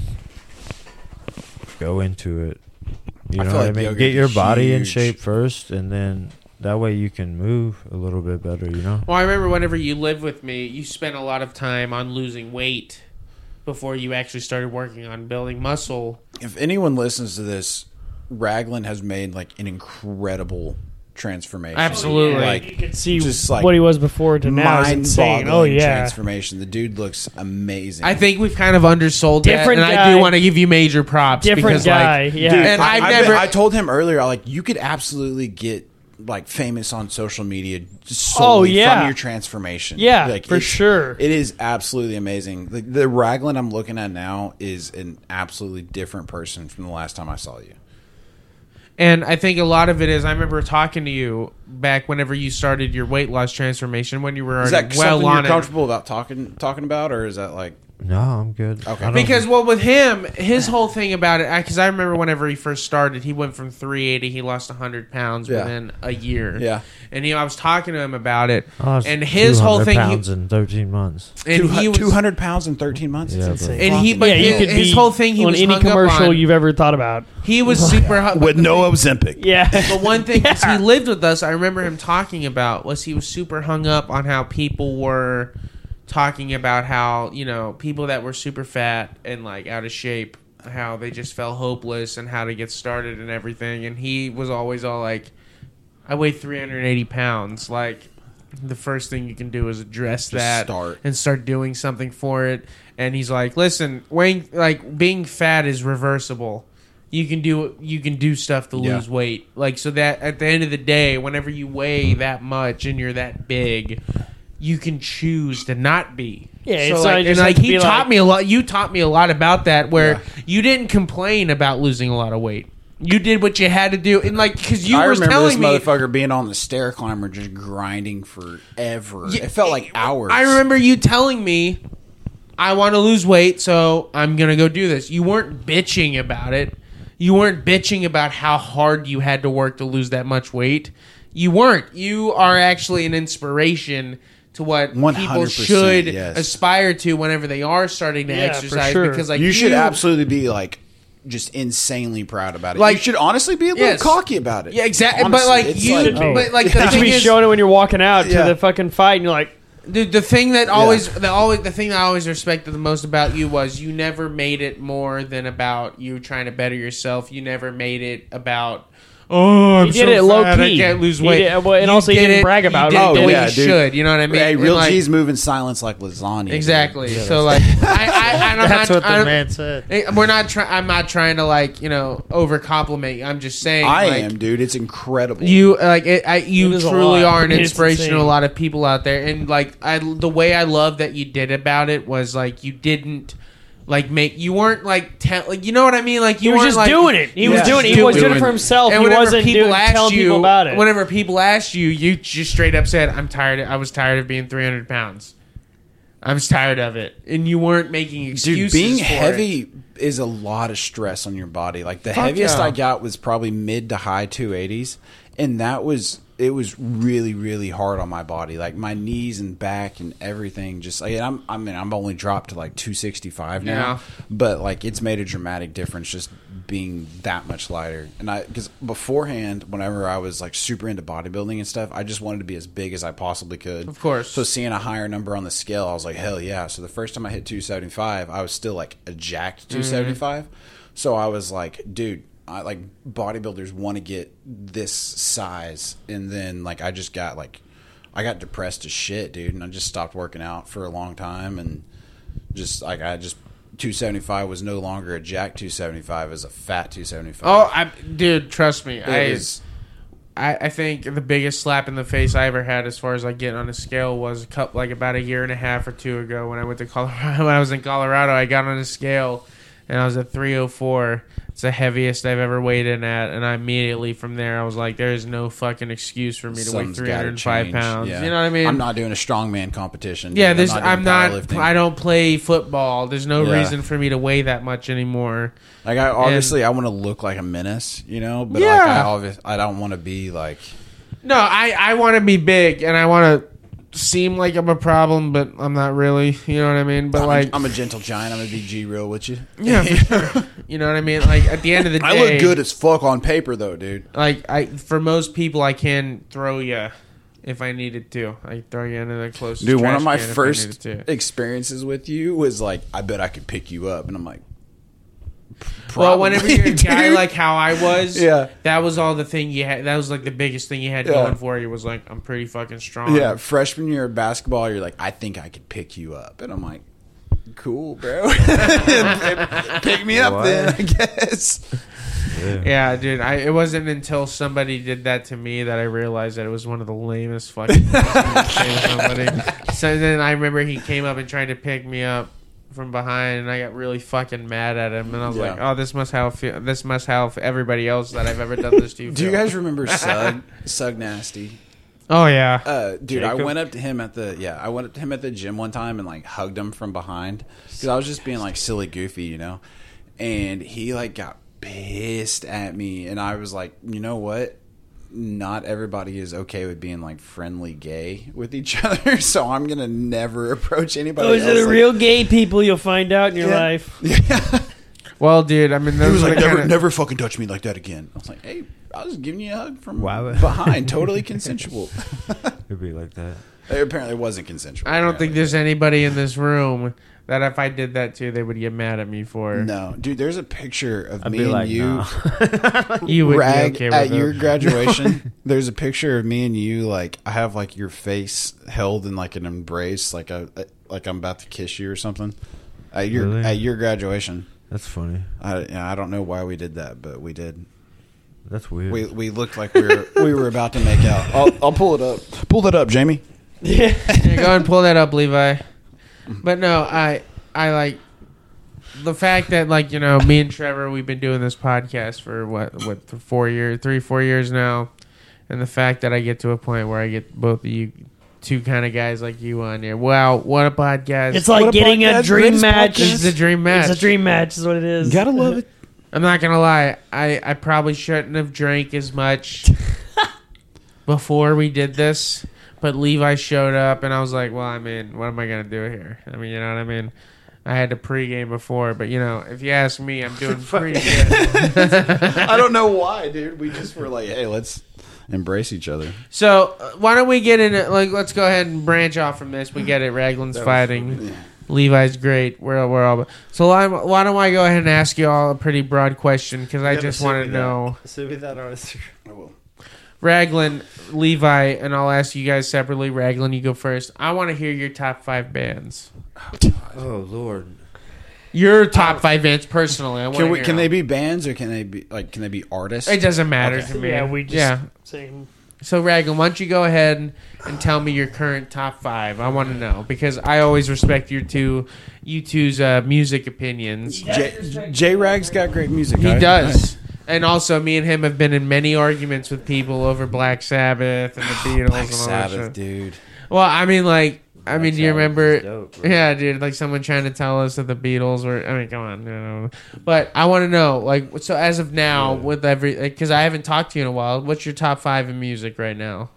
go into it. You I know feel what like I mean? yoga's Get your body in huge. shape first, and then that way you can move a little bit better. You know. Well, I remember whenever you lived with me, you spent a lot of time on losing weight before you actually started working on building muscle. If anyone listens to this, Raglan has made like an incredible transformation. Absolutely. Like, you could see just, like, what he was before to now is insane. mind-boggling Oh yeah, transformation. The dude looks amazing. I think we've kind of undersold Different that, and I do guy. want to give you major props. different because, guy. Like, yeah, Dude, And I, I've I've never- been- I told him earlier, like, you could absolutely get like famous on social media just Oh, solely yeah. from your transformation. Yeah, like, for it's- sure. It is absolutely amazing. The, the Raglan I'm looking at now is an absolutely different person from the last time I saw you. And I think a lot of it is, I remember talking to you back whenever you started your weight loss transformation, when you were Is already that well something on you're it. comfortable about talking talking about, or is that like No, I'm good. Okay. I don't- Because, well, with him, his whole thing about it, because I remember whenever he first started, he went from three eighty, he lost one hundred pounds Yeah. within a year. Yeah. And he, I was talking to him about it, I lost and his whole 200 thing, pounds he, in thirteen months. and he was, two hundred pounds in thirteen months? Yeah, It's but- insane. and he, but yeah, you his, could his be whole thing, he on was any hung up commercial on, you've ever thought about. he was super, hu- With no Ozempic. Yeah, But one thing, because Yeah. he lived with us, I remember him talking about, was he was super hung up on how people were talking about how, you know, people that were super fat and like out of shape, how they just felt hopeless and how to get started and everything. And he was always all like, I weigh three hundred eighty pounds. Like, the first thing you can do is address that start. and start doing something for it. And he's like, listen, weighing, like, being fat is reversible. You can do you can do stuff to Yeah. lose weight. Like, so that at the end of the day, whenever you weigh that much and you're that big, you can choose to not be. Yeah, so it's like, not and just like have to he be taught like- me a lot. You taught me a lot about that, where Yeah. you didn't complain about losing a lot of weight. You did what you had to do, and like because you I were remember telling this me. motherfucker being on the stair climber just grinding forever. Yeah, it felt like hours. I remember you telling me, I want to lose weight, so I'm going to go do this. You weren't bitching about it. You weren't bitching about how hard you had to work to lose that much weight. You weren't. You are actually an inspiration to what one people hundred percent, should yes. aspire to whenever they are starting to Yeah, for exercise. sure. Because like you should absolutely be like just insanely proud about it. Like- you should honestly be a little Yes. cocky about it. Yeah, exactly. Honestly, but like it's you, like- Oh. but like you the should thing be is, showing it when you're walking out Yeah. to the fucking fight, and you're like, Dude, the thing that always, the always, the thing that I always respected the most about you was you never made it more than about you trying to better yourself. You never made it about, oh, I'm He so did it low fat, I key. can't lose He weight. did- well, and You also he did didn't it- brag you about did it. the Oh, way yeah, you dude. should. You know what I mean? Hey, And, real like, G's move in silence like lasagna. dude. Exactly. So like, I, I, and I'm That's not, what the I'm- man said. eh, We're not trying. I'm not trying to like you know over compliment you. I'm just saying. I like, am, dude. It's incredible. You like it, I, you It is a truly lot. are an It's inspiration to a insane. lot of people out there, and like I, the way I love that you did about it was like you didn't like make you weren't like tell like you know what I mean like you He was weren't just like, doing it. He you was were doing it. just He was doing doing it for himself. And He whenever wasn't people doing, asked telling you, people about it. whenever people asked you, you just straight up said, "I'm tired. I was tired of being three hundred pounds. I'm just tired of it," and you weren't making excuses. Dude, being for heavy it. is a lot of stress on your body. Like the Fuck heaviest yeah. I got was probably mid to high two eighties, and that was it was really really hard on my body. Like my knees and back and everything. Just like I'm I mean I'm only dropped to like two sixty-five now, Yeah. but like it's made a dramatic difference just being that much lighter. And I because beforehand, whenever I was like super into bodybuilding and stuff, I just wanted to be as big as I possibly could. Of course. So seeing a higher number on the scale, I was like, hell yeah. So the first time I hit two seventy-five, I was still like a jacked two seventy-five. So I was like, dude, I like bodybuilders want to get this size. And then like I just got like, I got depressed as shit, dude. And I just stopped working out for a long time. And just like, I just, two seventy-five was no longer a jacked two seventy-five, as a fat two seventy-five. Oh, I, dude, trust me. It I, was- I I think the biggest slap in the face I ever had as far as like getting on a scale was a couple, like about a year and a half or two ago when I went to Colorado. When I was in Colorado, I got on a scale and I was at three oh four. It's the heaviest I've ever weighed in at, and I immediately from there I was like, "There is no fucking excuse for me to weigh Something's three gotta hundred five change. pounds." Yeah. You know what I mean? I'm not doing a strongman competition. Yeah, dude. there's. doing I'm not. powerlifting. I don't play football. There's no Yeah. reason for me to weigh that much anymore. Like I obviously I want to look like a menace, you know, but Yeah. like I obviously I don't want to be like No, I I want to be big and I want to seem like I'm a problem, but I'm not really. You know what I mean? But I'm, like, a, I'm a gentle giant. I'm gonna be G real with you. yeah, for sure. You know what I mean? Like at the end of the day, I look good as fuck on paper though, dude. Like I, for most people, I can throw you if I needed to. I throw you into the closest. Dude, one trash of my can if I first needed to. experiences with you was like, I bet I could pick you up, and I'm like, Well, whenever probably, you're a guy dude. like how I was, Yeah. that was all the thing you had. That was like the biggest thing you had Yeah. going for you was like, I'm pretty fucking strong. yeah, freshman year of basketball, you're like, I think I could pick you up, and I'm like, cool, bro. Pick me up What? then, I guess. Yeah, dude. I, it wasn't until somebody did that to me that I realized that it was one of the lamest fucking things to say to somebody. So then I remember he came up and tried to pick me up from behind, and I got really fucking mad at him. And I was Yeah. like, "Oh, this must how feel, this must how everybody else that I've ever done this to." Do you feel." guys remember Sug Sug Nasty? Oh yeah. Uh, dude, I Jacob? went up to him at the yeah, I went up to him at the gym one time and like hugged him from behind because I was just being like silly goofy, you know. And he like got pissed at me, and I was like, you know what? Not everybody is okay with being like friendly gay with each other, so I'm gonna never approach anybody. Those else are the like- real gay people you'll find out in your Yeah. life. Well, dude. I mean, He those was are like, the never, kinda- never fucking touch me like that again. I was like, hey, I was giving you a hug from Wow. behind, totally consensual. It'd be like that. It apparently wasn't consensual. I don't think apparently. there's anybody in this room that if I did that to, they would get mad at me for. No, dude. There's a picture of I'd me be and like, you. nah. You would Rag be okay with at it. your graduation. There's a picture of me and you. Like I have like your face held in like an embrace, like a like I'm about to kiss you or something. At your Really? at your graduation. That's funny. I yeah, I don't know why we did that, but we did. That's weird. We we looked like we were we were about to make out. I'll I'll pull it up. Pull that up, Jamie. Yeah. Yeah, go and pull that up, Levi. But no, I I like the fact that like you know me and Trevor we've been doing this podcast for what what for four years, three four years now, and the fact that I get to a point where I get both of you two kind of guys like you on here. Wow, what a podcast! It's like What a getting a podcast, dream greatest match. this is a dream match. It's a dream match, is what it is. Gotta love it. I'm not gonna lie. I, I probably shouldn't have drank as much before we did this, but Levi showed up, and I was like, "Well, I mean, what am I gonna do here? I mean, you know what I mean? I had to pregame before, but you know, if you ask me, I'm doing pretty good." I don't know why, dude. We just were like, hey, let's embrace each other. So uh, why don't we get in it? Like, let's go ahead and branch off from this. We get it. Raglan's fighting. Levi's great. We're we're all. So why, why don't I go ahead and ask you all a pretty broad question because I just want to know. Send me that on Instagram. I will. Raglan, Levi, and I'll ask you guys separately. Raglan, you go first. I want to hear your top five bands. Oh Lord. Your top five bands personally. I wanna Can we? hear Can them. they be bands or can they be like? Can they be artists? It doesn't matter Okay. to me. Yeah, we just yeah. same. So Raglan, why don't you go ahead and, and tell me your current top five? I want to know because I always respect your two, you two's uh, music opinions. J, J Rag's got great music. He I- does. And also, me and him have been in many arguments with people over Black Sabbath and the Beatles Black and all Sabbath, that shit. dude. Well, I mean, like, I mean, do you Sabbath remember? is dope, bro. Yeah, dude, like someone trying to tell us that the Beatles were. I mean, come on, you know. But I want to know, like, so as of now, Yeah. with every, because I haven't talked to you in a while. What's your top five in music right now?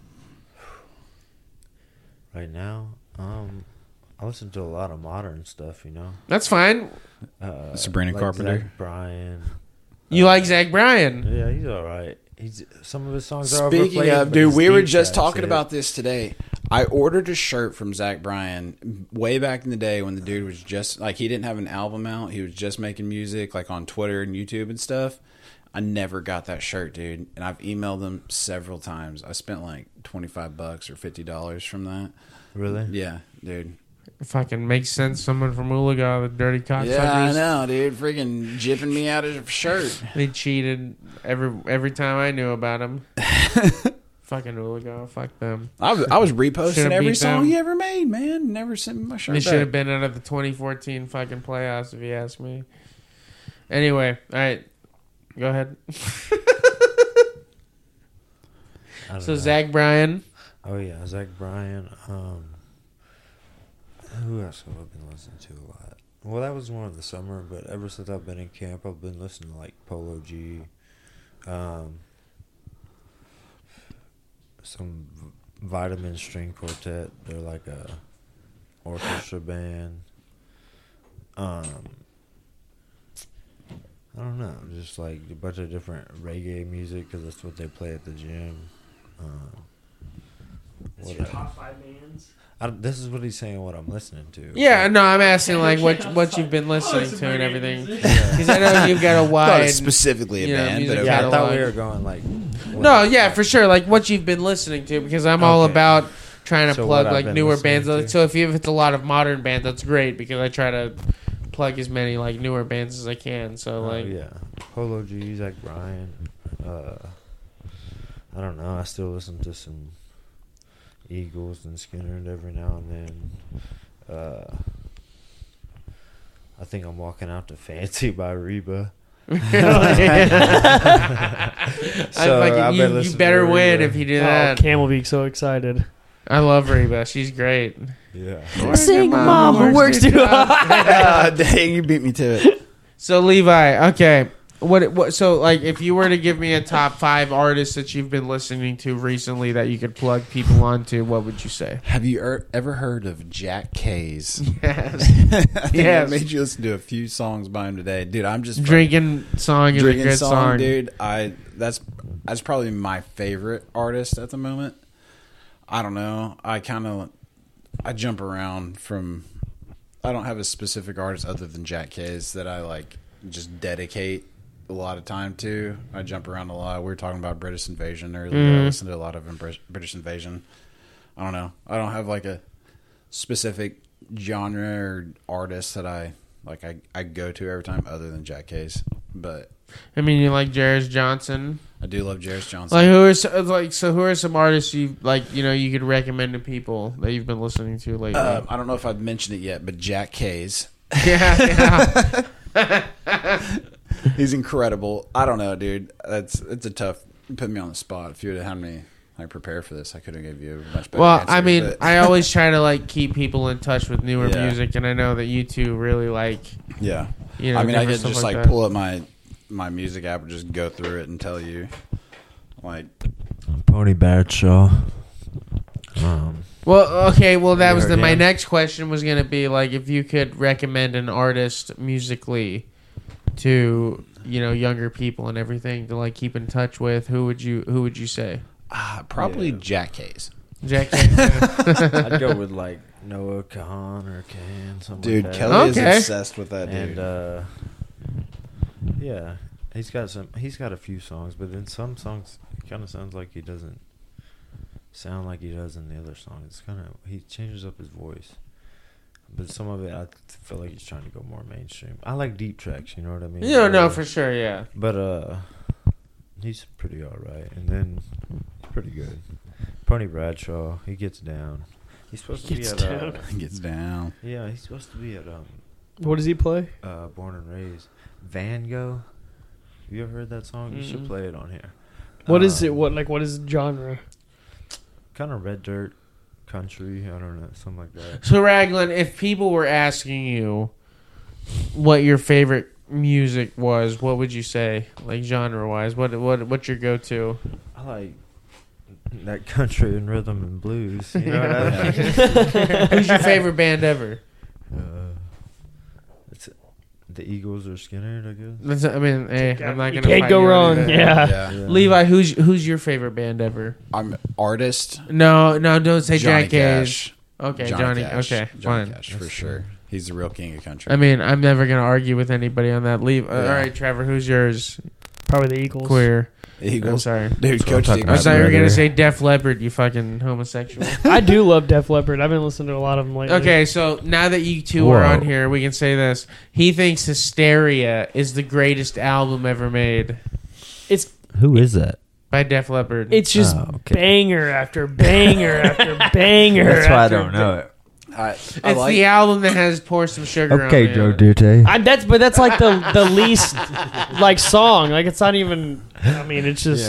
Right now, um, I listen to a lot of modern stuff. You know, That's fine. uh, Sabrina like Carpenter? Zach Bryan. You like Zach Bryan? Yeah, he's all right. He's some of his songs are Speaking overplayed, of, but dude, his we were deep just tracks talking hit. about this today. I ordered a shirt from Zach Bryan way back in the day when the dude was just like he didn't have an album out. He was just making music like on Twitter and YouTube and stuff. I never got that shirt, dude, and I've emailed them several times. I spent like twenty five bucks or fifty dollars from that. Really? Yeah, dude. Fucking makes sense. Someone from Oolaga, the dirty cocksuckers. Yeah, I know, dude. Freaking jipping me out of a shirt. They cheated every every time I knew about them. Fucking Oolaga, fuck them. I was, I was reposting Should've every beat song them. he ever made, man. Never sent me my shirt They back. should have been out of the twenty fourteen fucking playoffs, if you ask me. Anyway, all right, go ahead. I don't So know. Zach Bryan, Oh yeah, Zach Bryan. Um, who else have I been listening to a lot? Well, that was more of the summer, but ever since I've been in camp, I've been listening to like Polo G, um, some v- Vitamin String Quartet. They're like a orchestra band. Um, I don't know, just like a bunch of different reggae music because that's what they play at the gym. Um, what else? five bands. I, this is what he's saying. What I'm listening to. yeah, no, I'm asking like what what you've been listening to and everything, because I know you've got a Not wide. specifically a you know, band, music but Yeah, I catalog. thought we were going like. No, yeah, for sure. Like what you've been listening to, because I'm all Okay. about trying to So plug what I've like been newer listening bands. to. Like, so if, you, if it's a lot of modern bands, that's great because I try to plug as many like newer bands as I can. So Oh, like, yeah, Polo G, Zach Bryan. Uh, I don't know. I still listen to some Eagles and Skinner every now and then. Uh, I think I'm walking out to Fancy by Reba. I So, fucking- I've been you, you listening better to win Reba. if you do Oh, that. Cam will be so excited. I love Reba. She's great. Yeah. Sing, Mama works too hard. Ah, dang, you beat me to it. So Levi, okay. What, what? So like, if you were to give me a top five artists that you've been listening to recently that you could plug people onto, what would you say? Have you er- ever heard of Jack Kays? Yes. I think Yes. I made you listen to a few songs by him today, dude. I'm just Drinking song is drinking a good song, song. dude. I that's that's probably my favorite artist at the moment. I don't know. I kind of I jump around from. I don't have a specific artist other than Jack Kays that I like just dedicate a lot of time to. I jump around a lot. We were talking about British Invasion earlier. Mm. I listen to a lot of Brit- British Invasion. I don't know. I don't have like a specific genre or artist that I like. I, I go to every time other than Jack Kays, but I mean, you like Jairus Johnson. I do love Jairus Johnson. Like who are so, like so? Who are some artists you like? You know, you could recommend to people that you've been listening to lately. Uh, I don't know if I've mentioned it yet, but Jack Kays. yeah, yeah. He's incredible. I don't know, dude. That's it's a tough. You put me on the spot. If you would have had me like prepare for this, I could have gave you a much better. Well, answer, I mean, but- I always try to like keep people in touch with newer Yeah. music, and I know that you two really like. yeah. You know, I mean, I different could stuff just like like, that. pull up my my music app and just go through it and tell you, like, Pony Bradshaw. Um, Well, okay. Well, that You was heard the, my him? next question was gonna be like if you could recommend an artist musically to you know, younger people and everything to like keep in touch with, who would you who would you say? Uh, probably Yeah. Jack Hayes. Jack. I'd go with like Noah Kahan or Can, something Dude, like that. Kelly Okay. is obsessed with that dude. And uh, yeah, he's got some. He's got a few songs, but then some songs it kind of sounds like he doesn't sound like he does in the other songs. It's kind of he changes up his voice, but some of it I feel like he's trying to go more mainstream. I like deep tracks, you know what I mean? You know, no, Uh, for sure, yeah. But uh, he's pretty all right, and then he's pretty good. Pony Bradshaw, he gets down. He's supposed to Gets be at down. uh, He gets down. yeah, he's supposed to be at um What does he play? uh Born and Raised. Van Gogh. Have you ever heard that song? You should Mm-mm. play it on here. What is it? Um, What like what is the genre? Kind of red dirt country. I don't know, something like that. So Raglan, if people were asking you what your favorite music was, what would you say, like genre wise? What what what's your go to? I like that country and rhythm and blues. You know what I mean? Who's your favorite band ever? Uh, it's the Eagles or Skinner, I guess. That's, I mean, hey, I'm not You gonna can't fight go you on wrong, that. yeah. Yeah. Yeah. Levi, who's who's your favorite band ever? I'm artist. No, no, don't say Johnny Jack Hayes. Cash. Okay, Johnny. Cash. Okay, Johnny fine. Cash for sure. He's the real king of country. I mean, I'm never gonna argue with anybody on that. Leave. Uh, Yeah. All right, Trevor, who's yours? Probably the Eagles. Queer. I'm Eagles. sorry. Dude, That's what I'm Coach talking I Eagles. thought you were gonna brother. say Def Leppard. You fucking homosexual. I do love Def Leppard. I've been listening to a lot of them lately. Okay, so now that you two are Whoa. on here, we can say this. He thinks Hysteria is the greatest album ever made It's Who is that? by Def Leppard. it's just Oh, okay. banger after banger after banger. That's why I after don't know it. I, I it's like, the album that has Pour Some Sugar Okay, on Joe it. Dute. I, that's but that's like the the least like song. Like it's not even. I mean, it's just.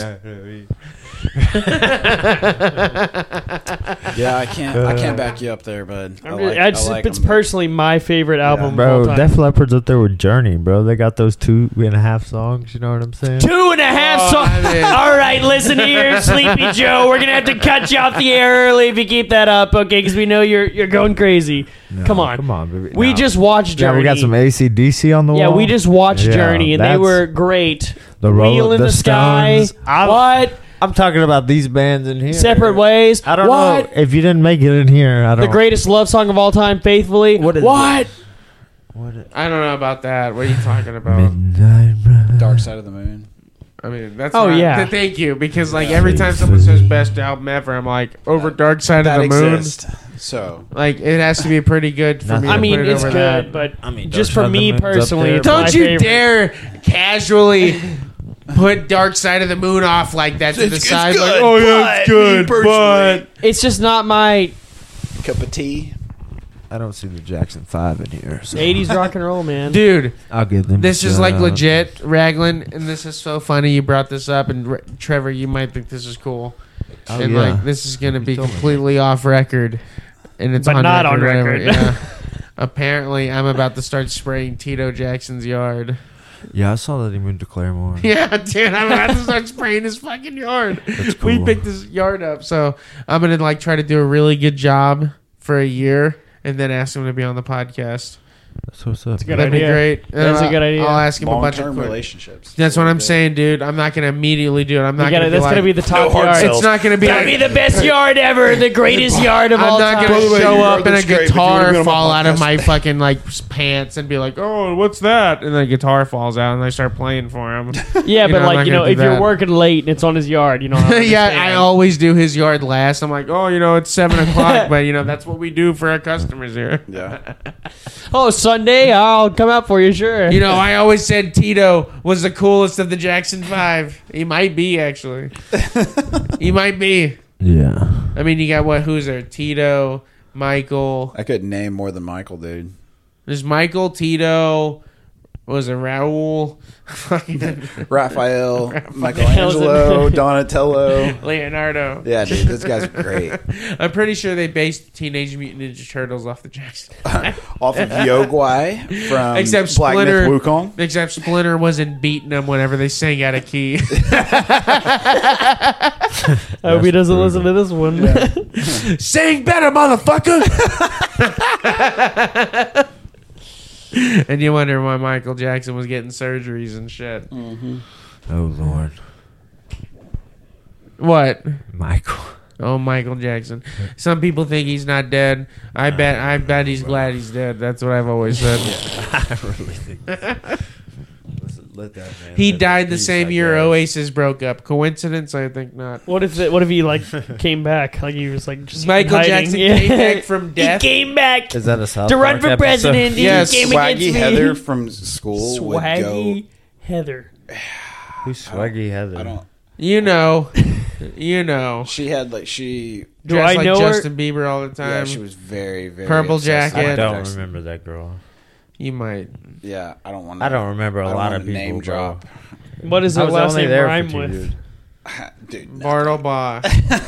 yeah, I can't. I can't back you up there, bud. I I'm like, just, I just, I like it's him. personally my favorite album. of all Bro, time. Def Leppard's up there with Journey, bro. They got those two and a half songs. You know what I'm saying? Two and a half Oh, songs. I mean- All right, listen here, Sleepy Joe. We're gonna have to cut you off the air early if you keep that up, okay? Because we know you're you're going crazy. No, Come on. come on, baby. We No. just watched Yeah, Journey. we got some A C D C on the Yeah, wall. we just watched Yeah, Journey, and they that's- were great. the Wheel Roll- in the, the Sky. Stones. I'm- What? I'm talking about these bands in here. Separate Ways. I don't what? know if you didn't make it in here. I don't. The greatest love song of all time, Faithfully. What is what? What is, I don't know about that. What are you talking about? Midnight Run. Dark Side of the Moon. I mean, that's Oh, not- yeah. th- Thank you, because like Yeah. every time someone says best album ever, I'm like over Dark Side That of the Moon. exists. So Like it has to be pretty good for me. Nothing. To I mean, put it it's over good, that. but I mean, just Dark for Side of me the Moon's up personally, there. it's my Don't you favorite. dare casually put Dark Side of the Moon off like that to It's- the it's side. good, like, oh yeah, it's but good, me personally- but It's just not my cup of tea. I don't see the Jackson Five in here. So eighties rock and roll, man. dude, I'll give them. this a is like shout out. legit, Raglan, and this is so funny. You brought this up, and Re- Trevor, you might think this is cool, Oh, and yeah. like this is gonna be told me. completely off record, and it's But on not record, on whatever, record. yeah. Apparently, I'm about to start spraying Tito Jackson's yard. Yeah, I saw that he moved to Claremore. Yeah, dude, I'm about to start spraying his fucking yard. That's We cool. picked his yard up, so I'm gonna like try to do a really good job for a year, and then ask him to be on the podcast. That's what's up. good That'd be idea. great. That's And a good idea. I'll ask him a Long bunch of term questions. relationships. That's what I'm saying, dude. I'm not gonna immediately do it. I'm We not gotta, gonna. that's be like, gonna be the top hard yard. sell. It's not gonna be. Gonna Like, be the best yard ever, the greatest yard of I'm all not time. gonna By the way, show your up yard and a looks great, but you wanna guitar be on my fall out of podcast? my fucking like pants and be like, "Oh, what's that?" And the guitar falls out, and I start playing for him. Yeah, You but know, I'm like not you gonna know, do if you're that. working late and it's on his yard, you know. I yeah, understand. I always do his yard last. I'm like, oh, you know, it's seven o'clock, but you know, that's what we do for our customers here. Yeah. Oh, Sunday, I'll come out for you, sure. You know, I always said Tito was the coolest of the Jackson Five. He might be actually. He might be. Yeah. I mean, you got what? Who's there? Tito, Michael. I couldn't name more than Michael, dude. There's Michael, Tito. What was it? Raul, fucking Raphael, Michelangelo, Donatello. Leonardo. Yeah, dude, those guys are great. I'm pretty sure they based Teenage Mutant Ninja Turtles off the Jackson. Off of Yoguai from Except Black Splinter, Myth Wukong. except Splinter wasn't beating them whenever they sang out of key. I hope he doesn't listen to this one. Sing better, motherfucker! And you wonder why Michael Jackson was getting surgeries and shit. Mm-hmm. Oh Lord, What? Michael. Oh, Michael Jackson. Some people think he's not dead. I bet. I bet he's glad he's dead. That's what I've always said. I really think. Let's let that man. He live died in the peace, same I year guess. Oasis broke up. Coincidence? I think not. What if it, what if he like came back? Like he was like just Michael hiding. Jackson Yeah. came back from death. He came back Is that a South to run Park for episode? president. Yes. He came against Swaggy me. Heather from school would go. Swaggy Heather. Who's Swaggy Heather? I don't. You know. You know. She had like she. Do Dressed I like know her? Justin Bieber all the Yeah, time. she was very very. Purple obsessed with jacket. I Michael don't Jackson. remember that girl. You might. Yeah, I don't want. I don't remember a I don't lot wanna of people. name bro. drop. What does I her was last only name there for rhyme two with? years. Dude, no. Bartlebaugh.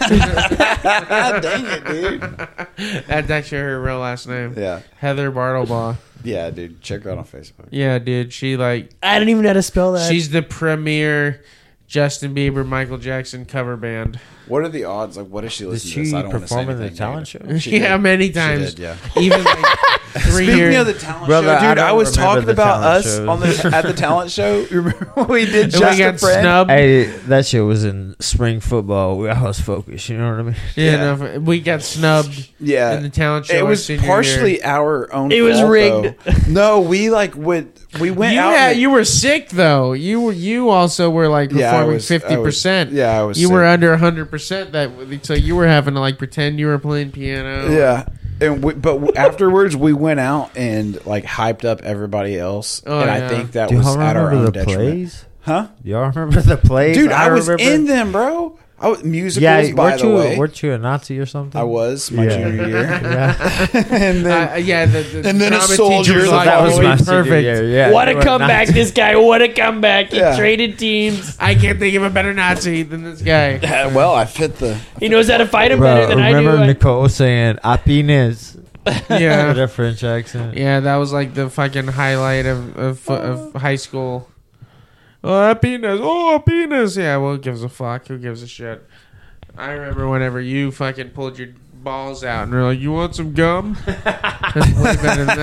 Dang it, dude. That's actually her real last name. Yeah, Heather Bartlebaugh. yeah, dude. Check her out on Facebook. Yeah, dude. She like. I don't even know how to spell that. She's the premier Justin Bieber, Michael Jackson cover band. What are the odds? Like, what does she Did listen to? she This? I don't want to say perform in the anything talent negative. show? She yeah, did. many She times. did, yeah. Even like three Speaking years. of the talent Brother, show, I dude, I, don't was remember talking the about talent us shows. on the at the talent show. Remember when we did and Just we a got Friend? snubbed. Hey, that shit was in spring football. We, I was focused. You know what I mean? Yeah, Yeah. no, we got snubbed Yeah, in the talent show. it our was senior partially year. our own. It was fault, rigged. though. No, we like would we went You out. had, and- you were sick though. You were you also were like Yeah, I performing was- I fifty was- percent. yeah, I was You were sick. under hundred percent that. So you were having to like pretend you were playing piano. Yeah. And we, but w- afterwards, we went out and like hyped up everybody else, Oh, and yeah. I think that Do was y'all at our remember own the detriment. plays? Huh? Y'all remember the plays? Dude, I, was remember- in them, bro. I was musicals. Yeah, by weren't the you? way, Weren't you a Nazi or something? I was my Yeah. junior year, Yeah. and then Uh, yeah, the, the And then a drama soldier, teacher was so like, that was "Oh, my he's senior perfect." year, Yeah, what you a were comeback! Nazi. This guy, what a comeback! He Yeah. traded teams. I can't think of a better Nazi than this guy. Yeah, well, I fit the. He knows how to fight him Bro, better than I remember do. I- Nicole saying "Apines" with Yeah, a French accent? yeah, that was like the fucking highlight of of, of high school. Oh, penis! Oh, penis! Yeah, well, who gives a fuck? Who gives a shit? I remember whenever you fucking pulled your balls out and were like, "You want some gum?" That's way better than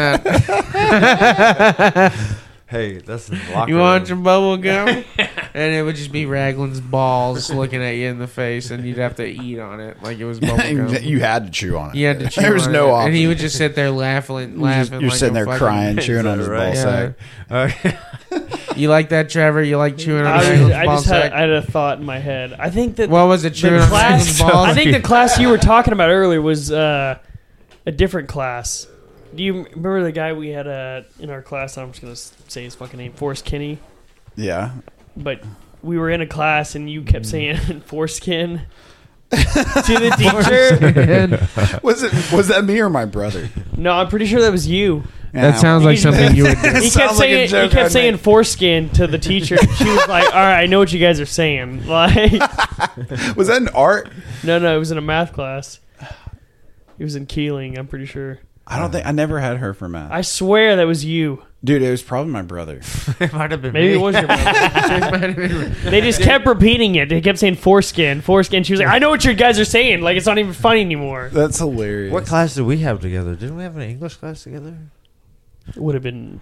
that. Hey, that's in the locker You want room. some bubble gum? And it would just be Raglan's balls looking at you in the face, and you'd have to eat on it like it was bubble gum. you had to chew on it. You had to chew There was on no it. option. And he would just sit there laughing, laughing. You're like sitting a there fucking- crying, chewing on his right? ball Yeah. sack. Okay. You like that, Trevor? You like chewing on I, was- Raglan's I ball just had, sack? I had a thought in my head. I think that What was it? Chewing the on class. Raglan's balls? I think the class you were talking about earlier was uh, a different class. Do you remember the guy we had uh, in our class? I'm just gonna say his fucking name, Forrest Kinney. Yeah. But we were in a class and you kept saying foreskin to the teacher. Was it? Was that me or my brother? No, I'm pretty sure that was you. That sounds like something you would do. He kept Sounds like a saying joke he kept I'd saying make. foreskin to the teacher. She was like, "All right, I know what you guys are saying." Like, Was that an art? no, no, it was in a math class. It was in Keeling. I'm pretty sure. I don't think I never had her for math. I swear that was you. Dude, it was probably my brother. It might have been Maybe me. it was your brother. They just kept repeating it. They kept saying foreskin, foreskin. She was like, "I know what you guys are saying. Like, it's not even funny anymore." That's hilarious. What class did we have together? Didn't we have an English class together? It would have been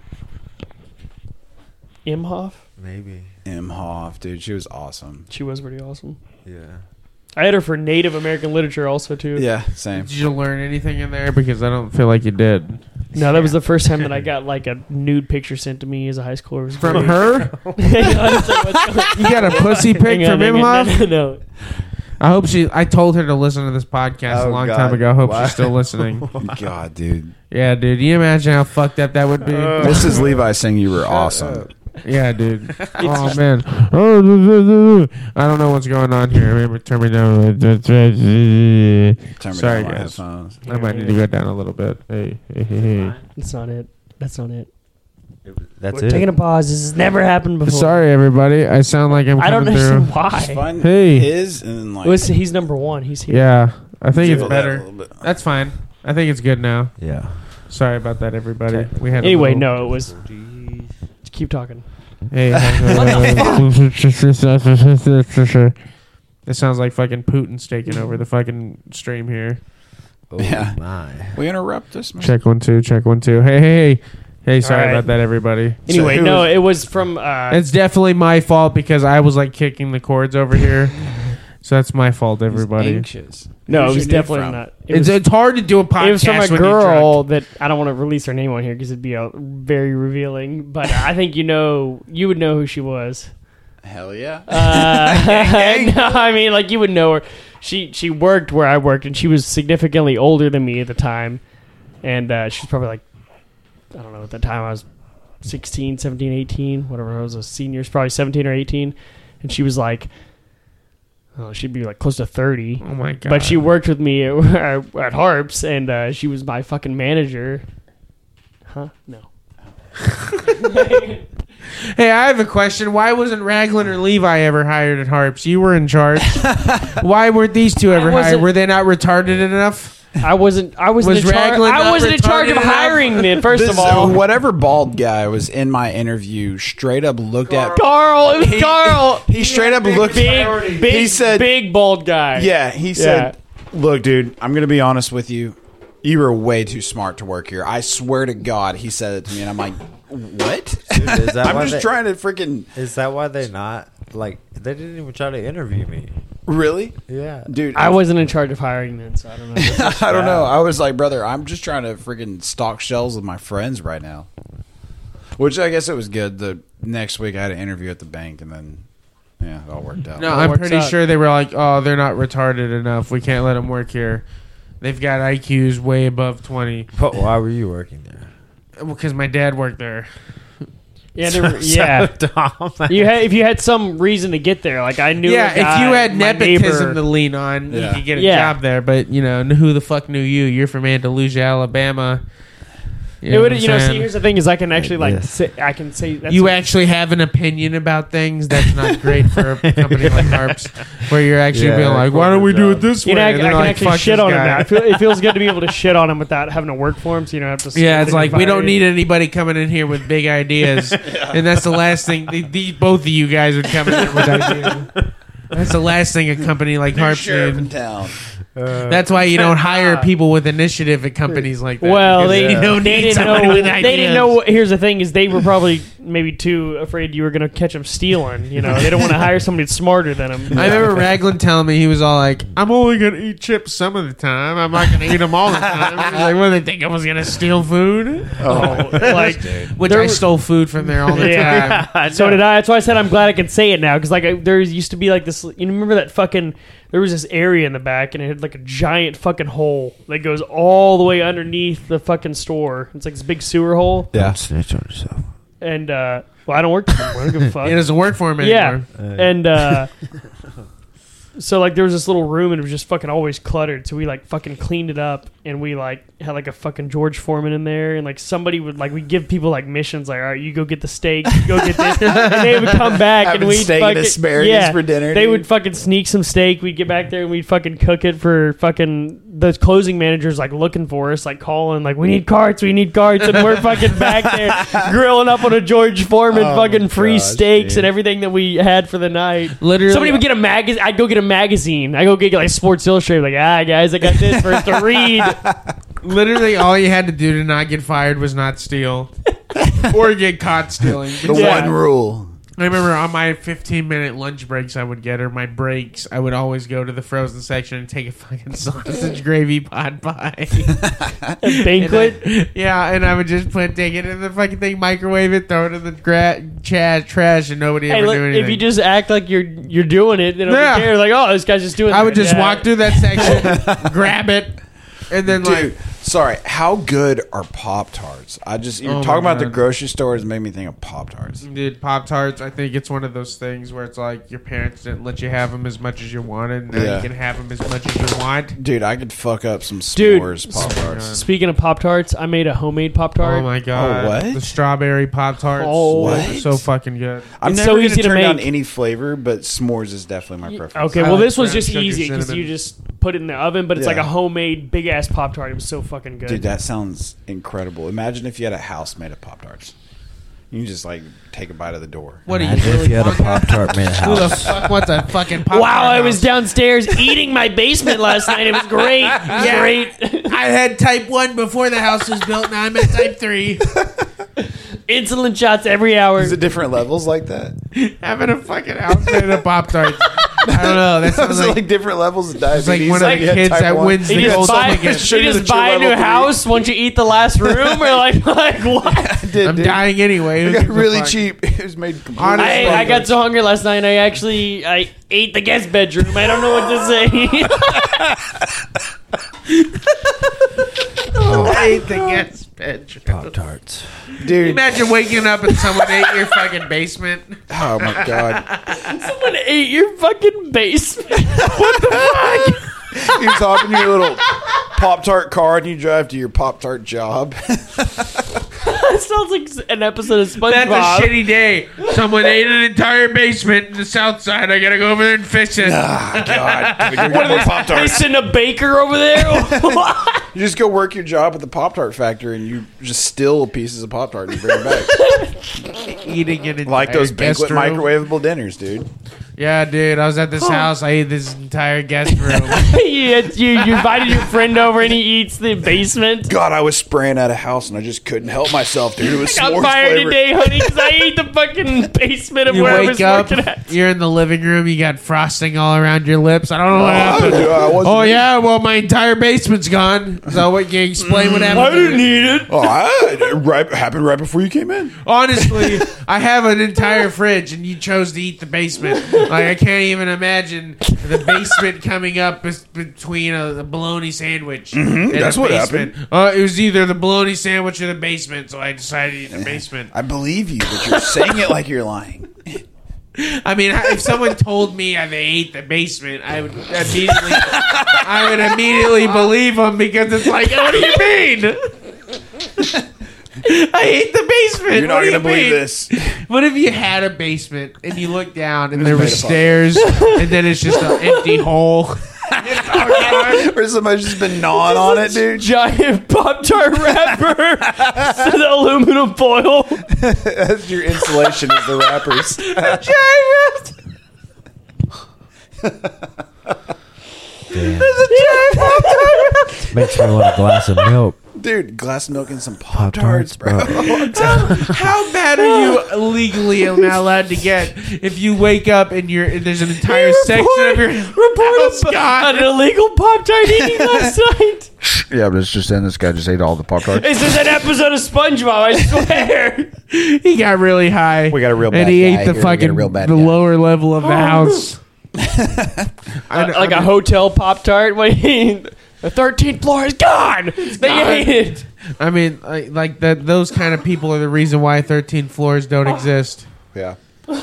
Imhoff. Maybe. Imhoff, dude, she was awesome. She was pretty awesome. Yeah. I had her for Native American literature also too. Yeah, same. Did you learn anything in there? Because I don't feel like you did. No, that was the first time that I got like a nude picture sent to me as a high schooler. It was From great. her? Hang on a second, what's going- You got a pussy pic hang on, from hang on. Imhoff? No, no, no. I hope she. I told her to listen to this podcast a Oh, long God. time ago. I hope Why? she's still listening. God, dude. Yeah, dude. You imagine how fucked up that would be? This is Levi saying you were awesome. Yeah, dude. Oh man. Oh, I don't know what's going on here. Maybe turn me down. Turn me Sorry, down my guys. headphones. I might need to go down a little bit. Hey, hey, hey, hey. That's not it. That's not it. That's We're it. taking a pause. This has never happened before. Sorry, everybody. I sound like I'm I don't coming understand through. Just why. find Hey. his and then like Listen, he's number one. He's here. Yeah, I think it's jiggle that a better. little bit. That's fine. I think it's good now. Yeah. Sorry about that, everybody. We had a Anyway, little- no, it was. Keep talking. Hey. It sounds like fucking Putin's taking over the fucking stream here. Oh Yeah. my. We interrupt this man. Check one two. Check one two. Hey, hey, hey. Hey, sorry All right. about that, everybody. Anyway, who no, was- it was from. Uh, It's definitely my fault because I was like kicking the cords over here. So that's my fault, everybody. Anxious. no, it Who's was your dude definitely from? not. It It's, was, it's hard to do a podcast it was from a when you're girl drunk. that I don't want to release her name on here because it'd be a very revealing. But I think you know, you would know who she was. Hell yeah. Uh, no, I mean, like you would know her. She she worked where I worked, and she was significantly older than me at the time. And uh, she's probably like, I don't know, at the time I was sixteen, seventeen, eighteen, whatever. I was a senior, she's probably seventeen or eighteen. And she was like, oh, she'd be like close to thirty. Oh my god! But she worked with me at, at Harps, and uh, she was my fucking manager. Huh? No. Hey, I have a question. Why wasn't Raglan or Levi ever hired at Harps? You were in charge. Why weren't these two ever hired? wasn't- Were they not retarded enough? I wasn't. I wasn't Was in charge. Raglan I not wasn't in charge of retarded enough? hiring them. First This- of all, whatever bald guy was in my interview straight up looked at. Carl. It was He- Carl. He straight up looked. Big, big, He said- big bald guy. Yeah, he said, "Look, dude, I'm gonna be honest with you. You were way too smart to work here. I swear to God." He said it to me, and I'm like, "What?" Dude, is that I'm why just they- trying to freaking Is that why they not like? They didn't even try to interview me. really, Yeah, dude. I wasn't in charge of hiring then, so I don't know. I don't know. I was like, brother, I'm just trying to freaking stock shelves with my friends right now. Which I guess it was good. The next week I had an interview at the bank, and then yeah, it all worked out. No, Well, I'm works pretty out. sure they were like, "Oh, they're not retarded enough. We can't let them work here. They've got I Qs way above twenty." but why were you working there? Because my dad worked there. Yeah, they were, yeah. So dumb. You had if you had some reason to get there, like I knew. Yeah, a guy, if you had my nepotism neighbor- to lean on, Yeah. you could get a Yeah. job there. But you know, who the fuck knew you? You're from Andalusia, Alabama. You it know, would, what I'm you know. See, saying? here's the thing: is I can actually like Yes. say, I can say that's you what- actually have an opinion about things. That's not great for a company like Harps, where you're actually Yeah, being like, "Why don't we do it this way?" You know, I, I And can they're like, actually "Fuck shit this on him guy." now. I feel, it feels good to be able to shit on him without having to work for him, so you don't have to. Yeah, it's stand like there we don't fired. need anybody coming in here with big ideas, and that's the last thing. The, the, both of you guys would come in here with ideas. That's the last thing a company like Harps sheriff in needs. town. That's why you don't hire people with initiative at companies like that. Well, because they, you don't they need didn't somebody know. with They ideas. didn't know. Here's the thing: is they were probably maybe too afraid you were going to catch them stealing. You know, they don't want to hire somebody smarter than them. I remember Raglan telling me he was all like, "I'm only gonna eat chips some of the time. I'm not gonna eat them all the time." He was like, "What, they think I was gonna steal food?" Oh, like Which There I were- stole food from there all the time. yeah. So did I. That's why I said I'm glad I can say it now because like I, there used to be like this. You remember that fucking? There was this area in the back and it had like a giant fucking hole that goes all the way underneath the fucking store. It's like this big sewer hole. Yeah. snitch on yourself. And uh, well, I don't work there anymore. I don't give a fuck. It doesn't work for him Yeah, anymore. and uh, so like there was this little room and it was just fucking always cluttered. So we like fucking cleaned it up and we like had like a fucking George Foreman in there and like somebody would like we give people like missions like all right you go get the steak, you go get this, and they would come back Having and we steak and fucking asparagus yeah, for dinner, They dude. would fucking sneak some steak. We'd get back there and we'd fucking cook it for fucking the closing managers like looking for us like calling like we need carts, we need carts, and we're fucking back there grilling up on a George Foreman Oh fucking my free gosh, steaks dude. and everything that we had for the night. Literally, Somebody would get a magazine. I'd go get a magazine. I go get like Sports Illustrated. Like, ah, guys, I got this for us to read. literally all you had to do to not get fired was not steal or get caught stealing. The Yeah. one rule. I remember on my fifteen minute lunch breaks I would get, or my breaks, I would always go to the frozen section and take a fucking sausage gravy pot pie. A banquet. And I- yeah, and I would just put, take it in the fucking thing, microwave it, throw it in the gra- cha- trash, and nobody Hey, ever look, knew anything. if you just act like you're you're doing it, they don't Yeah. care. Like, oh, this guy's just doing. I would that. just Yeah. walk through that section, grab it, and then Dude, like, sorry. How good are Pop Tarts? I just you're Oh my talking about the God. grocery stores made me think of Pop Tarts. dude, Pop Tarts. I think it's one of those things where it's like your parents didn't let you have them as much as you wanted. Now Yeah. you can have them as much as you want. Dude, I could fuck up some Dude. s'mores Pop Tarts. Speaking of Pop Tarts, I made a homemade Pop Tart. Oh my god! Oh, what? The strawberry Pop Tarts. Oh. What? So fucking good. I'm It's never so gonna easy to turn down make. any flavor, but s'mores is definitely my preference. Okay, I well, like this was brown just sugar, easy because cinnamon. you just put it in the oven, but it's like Yeah. a homemade big ass Pop Tart. It was so fucking good. Dude, that sounds incredible. Imagine if you had a house made of Pop Tarts. You can just like take a bite of the door. What are you Imagine really if you had a want that? Pop Tart made a Who the house. fuck wants a fucking Pop Wow, Tart I was house? downstairs eating my basement last night. It was great. It was Yeah. great. I had type one before the house was built. Now I'm at type three. Insulin shots every hour. Is it different levels like that? Having a fucking house made of Pop Tarts. I don't know. That sounds Is it like, like different levels of it's diabetes. like one of you the had kids type that one? wins You the just gold buy, again. Show you you just that you're buy a new level three. house once you eat the last room, or like, like what? I did, I'm dude. dying anyway. Who It got gives a really fuck? cheap. It was made completely. Honestly, I, I got so hungry last night, and I actually I ate the guest bedroom. I don't know what to say. I hate the guest bedroom. Pop Tarts. dude. Imagine waking up and someone ate your fucking basement. Oh my god. Someone ate your fucking basement. What the fuck? You hop in your little Pop Tart car and you drive to your Pop Tart job. That sounds like an episode of SpongeBob. That's a shitty day. Someone ate an entire basement in the south side. I gotta go over there and fix it. Ah, God. Gotta go What get are more they, Pop they Tarts. send a baker over there? You just go work your job at the Pop Tart factory and you just steal pieces of Pop Tart and bring them back. Eating it Like those guest banquet room. microwavable dinners, dude. Yeah, dude. I was at this house. I ate this entire guest room. you, you, you invited your friend over and he eats the basement. God, I was spraying at a house and I just couldn't help myself, dude. It was I got s'mores fired flavored. today, honey, because I ate the fucking basement of You where I wake was up. working at. You're in the living room. You got frosting all around your lips. I don't know what Oh, happened. dude, I wasn't- Oh yeah. Well, my entire basement's gone. So what? Can you explain what happened? I didn't eat it. Oh, I, it right, happened right before you came in. Honestly, I have an entire fridge, and you chose to eat the basement. Like I can't even imagine the basement coming up bes- between a, a bologna sandwich. and that's a what basement. Uh, it was either the bologna sandwich or the basement, so I decided to eat the basement. I believe you, but you're saying it like you're lying. I mean, if someone told me they ate the basement, I would immediately, I would immediately believe them because it's like, what do you mean? I ate the basement. You're What not do you going to believe mean? this. What if you had a basement and you look down and was there were made of stairs and then it's just an empty hole? Or somebody's just been gnawing on it, dude. Giant Pop-Tart wrapper. The aluminum foil. That's your insulation is the wrappers. Makes me want a glass of milk. Dude, glass of milk and some Pop Pop-Tarts, Tarts, bro. bro. How bad are you legally not allowed to get if you wake up and you're and there's an entire section of your report house a, gone? an illegal Pop-Tart eating last night. Yeah, but it's just saying this guy just ate all the Pop-Tarts. This is an episode of SpongeBob, I swear. He got really high. We got a real and bad he guy ate the here. We got a fucking real bad the guy. lower level of the house. Uh, like a hotel Pop-Tart. Wait, the thirteenth floor is gone. They gone. ate it. I mean, like, like that. Those kind of people are the reason why thirteen floors don't exist. Yeah.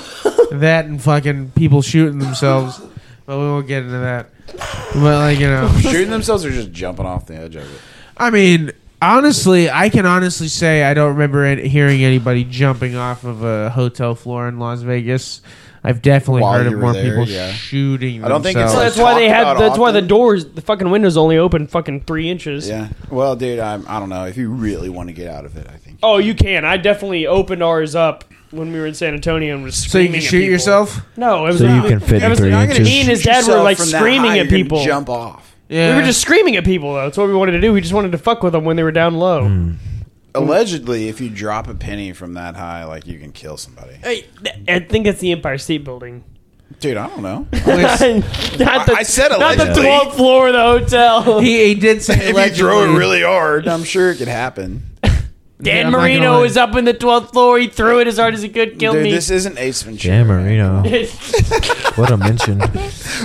That and fucking people shooting themselves. But we won't get into that. But like you know, Shooting themselves or just jumping off the edge of it? I mean, honestly, I can honestly say I don't remember any, hearing anybody jumping off of a hotel floor in Las Vegas. I've definitely While heard you of were more there, people yeah. shooting I don't think it's So themselves. that's why they talked had. about That's why the often. doors, the fucking windows only open fucking three inches. Yeah. Well, dude, I'm, I don't know. If you really want to get out of it, I think. Oh, you can. I definitely opened ours up when we were in San Antonio and was So you screaming can at shoot people. yourself? No, it was So you not- can fit it in was- three You're not gonna inches. Me and his shoot dad were yourself like from that screaming high, at you're gonna people. Jump off. Yeah. We were just screaming at people though. That's what we wanted to do. We just wanted to fuck with them when they were down low. Mm. Allegedly, if you drop a penny from that high, like you can kill somebody. Hey, th- I think it's the Empire State Building. Dude, I don't know. not the, I said not the allegedly. twelfth floor of the hotel. He, he did say If you throw it allegedly. really hard, I'm sure it could happen. Dan I'm not gonna Marino lie. was up in the twelfth floor. He threw it as hard as he could. Kill Dude, me. this isn't Ace Ventura. Dan Marino. Stuff What a mention. like,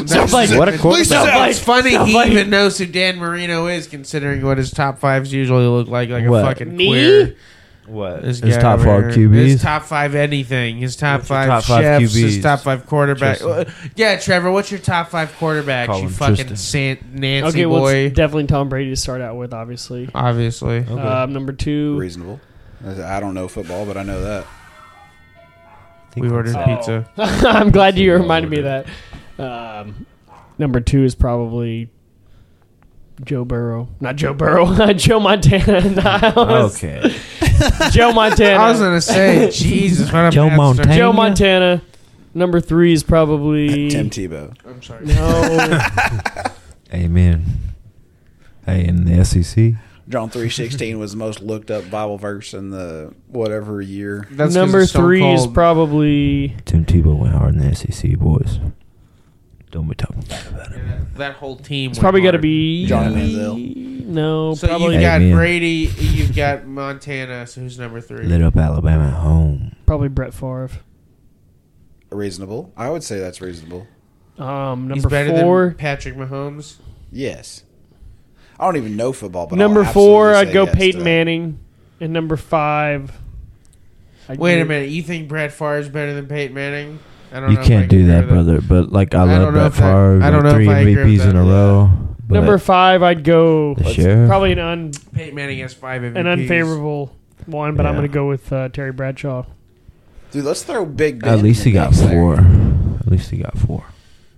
What a quarterback. stuff like, It's funny stuff he like- even knows who Dan Marino is, considering what his top fives usually look like, like What? a fucking Me? queer. What? This His guy top over five here. Q Bs? His top five anything. His top What's your five top five chefs. Q His Bs? top five quarterback. Tristan. Uh, Yeah, Trevor, what's your top five quarterbacks? Call You him fucking Tristan. San- Nancy Okay, well, boy. it's definitely Tom Brady to start out with, obviously. Obviously. Okay. Um, number two. Reasonable. I don't know football, but I know that. We ordered Oh. pizza. I'm glad you reminded me of that. Um, number two is probably Joe Burrow. Not Joe Burrow. Joe Montana. No, I was- Okay. Joe Montana. I was going to say, Jesus. What a Joe bad start. Montana. Joe Montana. Number three is probably Tim Tebow. I'm sorry. No. Amen. Hey, in the S E C. John three sixteen was the most looked up Bible verse in the whatever year. That's 'cause Number of Stone three is Cold. probably Tim Tebow went hard in the S E C, boys. Don't be talking bad about it. Yeah, that, that whole team. it's went probably got to hard. be Johnny Manziel. No, So probably you've got Amen. Brady, you've got Montana. So who's number three? Lit up Alabama at home. probably Brett Favre. Reasonable. I would say that's reasonable. Um, He's number better four. than Patrick Mahomes. Yes. I don't even know football, but Number I'll four, absolutely I'd go say yes to Peyton that. Manning, and number five. I'd Wait a give- minute. You think Brett Favre is better than Peyton Manning? I don't You know if I can't can do agree that, with brother. But like, I, I love don't know Brett if that- Favre. I don't know three if I agree M V Ps with in that, a yeah. row. But Number five, I'd go the sheriff. probably an un, Peyton Manning has five M V Ps. an unfavorable one, but I'm Yeah. going to go with uh, Terry Bradshaw. Dude, let's throw Big Ben. At least in he the got mix there. four. At least he got four.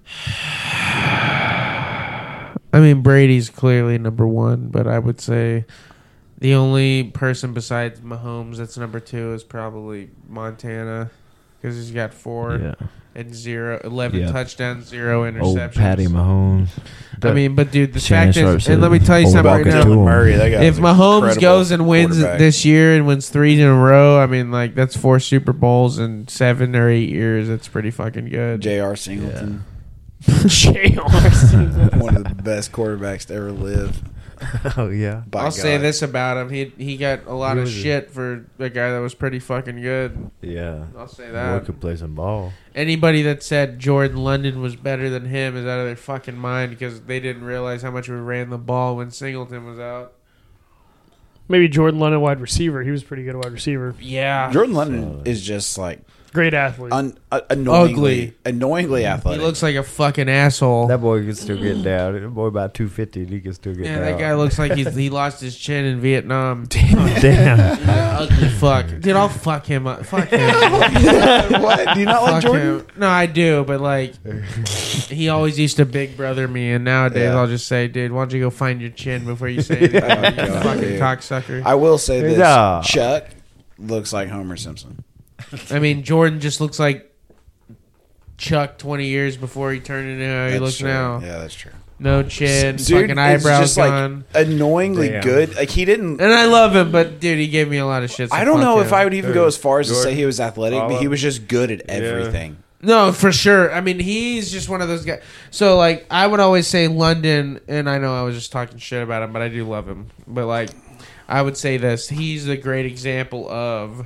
I mean, Brady's clearly number one, but I would say the only person besides Mahomes that's number two is probably Montana because he's got four Yeah. and zero, eleven Yeah. touchdowns, zero interceptions. Old Patty Mahomes. I mean, but dude, the Shannon fact Sharp is, said and let me tell you old something right bucket now. too. Dylan Murray, that guy If was an Mahomes incredible goes and wins quarterback. this year and wins three in a row, I mean, like that's four Super Bowls in seven or eight years. That's pretty fucking good. J R. Singleton, J R. one of the best quarterbacks to ever live. Oh yeah. By I'll God. say this about him: he he got a lot He of was a- shit for a guy that was pretty fucking good. Yeah. I'll say Boy that. could play some ball. Anybody that said Jordan London was better than him is out of their fucking mind because they didn't realize how much we ran the ball when Singleton was out. Maybe Jordan London, wide receiver. He was pretty good at wide receiver. Yeah, Jordan London Solid. is just like Great athlete. un- uh, annoyingly, Ugly. annoyingly he athletic. looks like a fucking asshole. That boy can still get down. That boy about two fifty, and he can still get Yeah, down. that guy looks like he's, he lost his chin in Vietnam. Damn. Ugly fuck. Dude, I'll fuck him up. Fuck him. What? Do you not like Fuck Jordan? him. No, I do, but like, he always used to big brother me, and nowadays Yeah. I'll just say, dude, why don't you go find your chin before you say anything? Oh, you God, fucking dude. cocksucker. I will say this: Yeah. Chuck looks like Homer Simpson. I mean, Jordan just looks like Chuck twenty years before he turned into how he That's looks true. now. Yeah, that's true. No chin, Dude, fucking it's eyebrows just, like, gone. Annoyingly Damn. good. Like he didn't. And I love him, but dude, he gave me a lot of shit. so I don't fuck know him. if I would even go as far as to Jordan? say he was athletic, but he was just good at Yeah. everything. No, for sure. I mean, he's just one of those guys. So, like, I would always say London, and I know I was just talking shit about him, but I do love him. But, like, I would say this. He's a great example of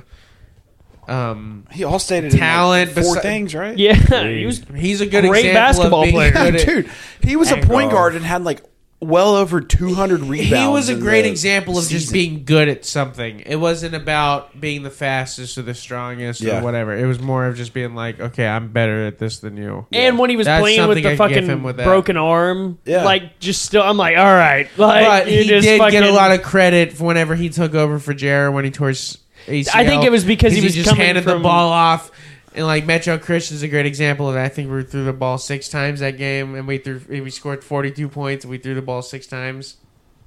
um, He all stated Talent in like four besi- things, right? yeah, he was he's a good Great example basketball of being player. good at- Dude, he was a And point golf. guard and had like well over two hundred rebounds. He was a in great the example of just season. being good at something. It wasn't about being the fastest or the strongest Yeah. or whatever. It was more of just being like, okay, I'm better at this than you. And when he was That's playing with something the I could give fucking him with that. broken arm, Yeah. like just still, I'm like, all right, like But you he just did get a fucking- lot of credit for whenever he took over for Jared when he tore his A C L. I think it was because he was just coming handed the from- ball off. And like Metro Christian's a great example of that. I think we threw the ball six times that game, and we threw we scored forty-two points, and we threw the ball six times.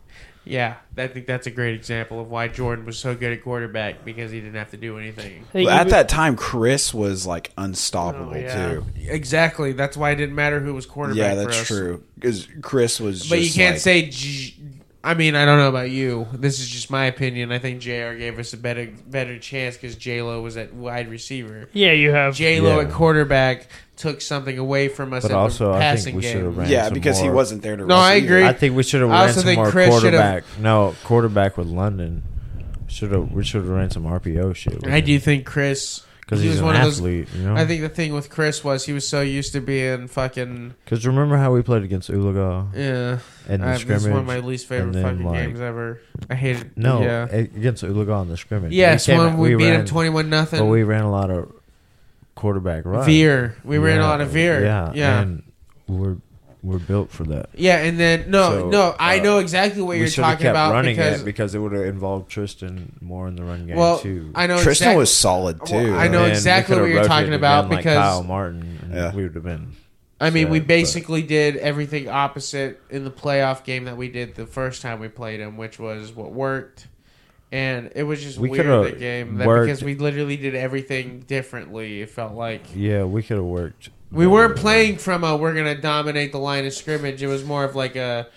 Yeah, I think that's a great example of why Jordan was so good at quarterback because he didn't have to do anything. I think Well, he at was- that time, Chris was like unstoppable Oh, yeah. too. Exactly. That's why it didn't matter who was quarterback. Yeah, for that's us. true. Because Chris was. But you just, can't like- say. G- I mean, I don't know about you. This is just my opinion. I think J R gave us a better better chance because J Lo was at wide receiver. yeah, you have J Lo Yeah. at quarterback took something away from us But in also, the I passing think we should game. have ran Yeah, some because he more. wasn't there to. No, I receive. agree. I think we should have I ran also some think more Chris should've- quarterback. No, quarterback with London. Should have. We should have ran some R P O shit. I do think Chris. because he he's was an one of those. athlete. You know. I think the thing with Chris was he was so used to being fucking Because remember how we played against Ulaga yeah. and the I, scrimmage. this is one of my least favorite and then, fucking like- games ever. I hated. no, yeah. a- against Ulaga in the scrimmage. Yes, We came- when we, beat ran, him twenty-one nothing. But we ran a lot of quarterback runs. Veer. We ran a Yeah, lot of veer. Yeah, Yeah. and we're we're built for that. Yeah, and then no, So, no, I uh, know exactly what we you're should have talking kept about running because it because it would have involved Tristan more in the run game well, too. I know Tristan exact- was solid too. Well, I know And we exactly could what have you're talking rotated about again like because- Kyle Martin, and Yeah. we would have been. I mean, we sad, basically did everything opposite in the playoff game that we did the first time we played him, which was what worked. And it was just We weird coulda that game that worked- because we literally did everything differently. It felt like but yeah, we could have worked. we weren't playing from a we're gonna dominate the line of scrimmage. It was more of like a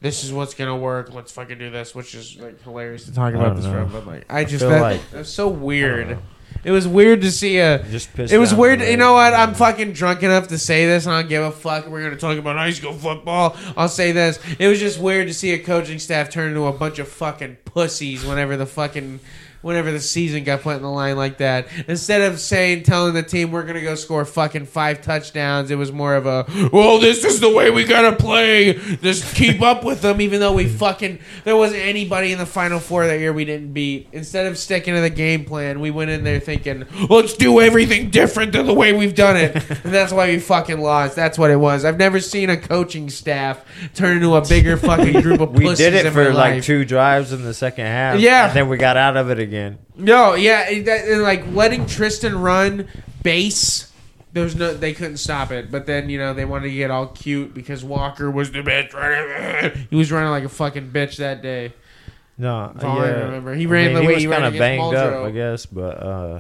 this is what's gonna work. Let's fucking do this, which is like hilarious to talk I about don't this know. from. But like, I just feel that, like- that was so weird. It was weird to see a. Just pissed It was down weird. the You know what? I'm road. fucking drunk enough to say this, and I don't give a fuck. We're gonna talk about high school football. I'll say this. It was just weird to see a coaching staff turn into a bunch of fucking pussies whenever the fucking. Whenever the season got put in the line like that, instead of saying, telling the team we're gonna go score fucking five touchdowns, it was more of a, well, this is the way we gotta play. Just keep up with them, even though we fucking there wasn't anybody in the Final Four that year we didn't beat. Instead of sticking to the game plan, we went in there thinking, let's do everything different than the way we've done it, and that's why we fucking lost. That's what it was. I've never seen a coaching staff turn into a bigger fucking group of We pussies did it in for my like life. two drives in the second half. Yeah. And then we got out of it again. No, yeah, it- that, and like letting Tristan run base, there was no, they couldn't stop it. But then you know they wanted to get all cute because Walker was the best runner. He was running like a fucking bitch that day. No, That's all I yeah. remember. He ran the he way was he ran kind of against banged up, Muldrow. I guess, but uh,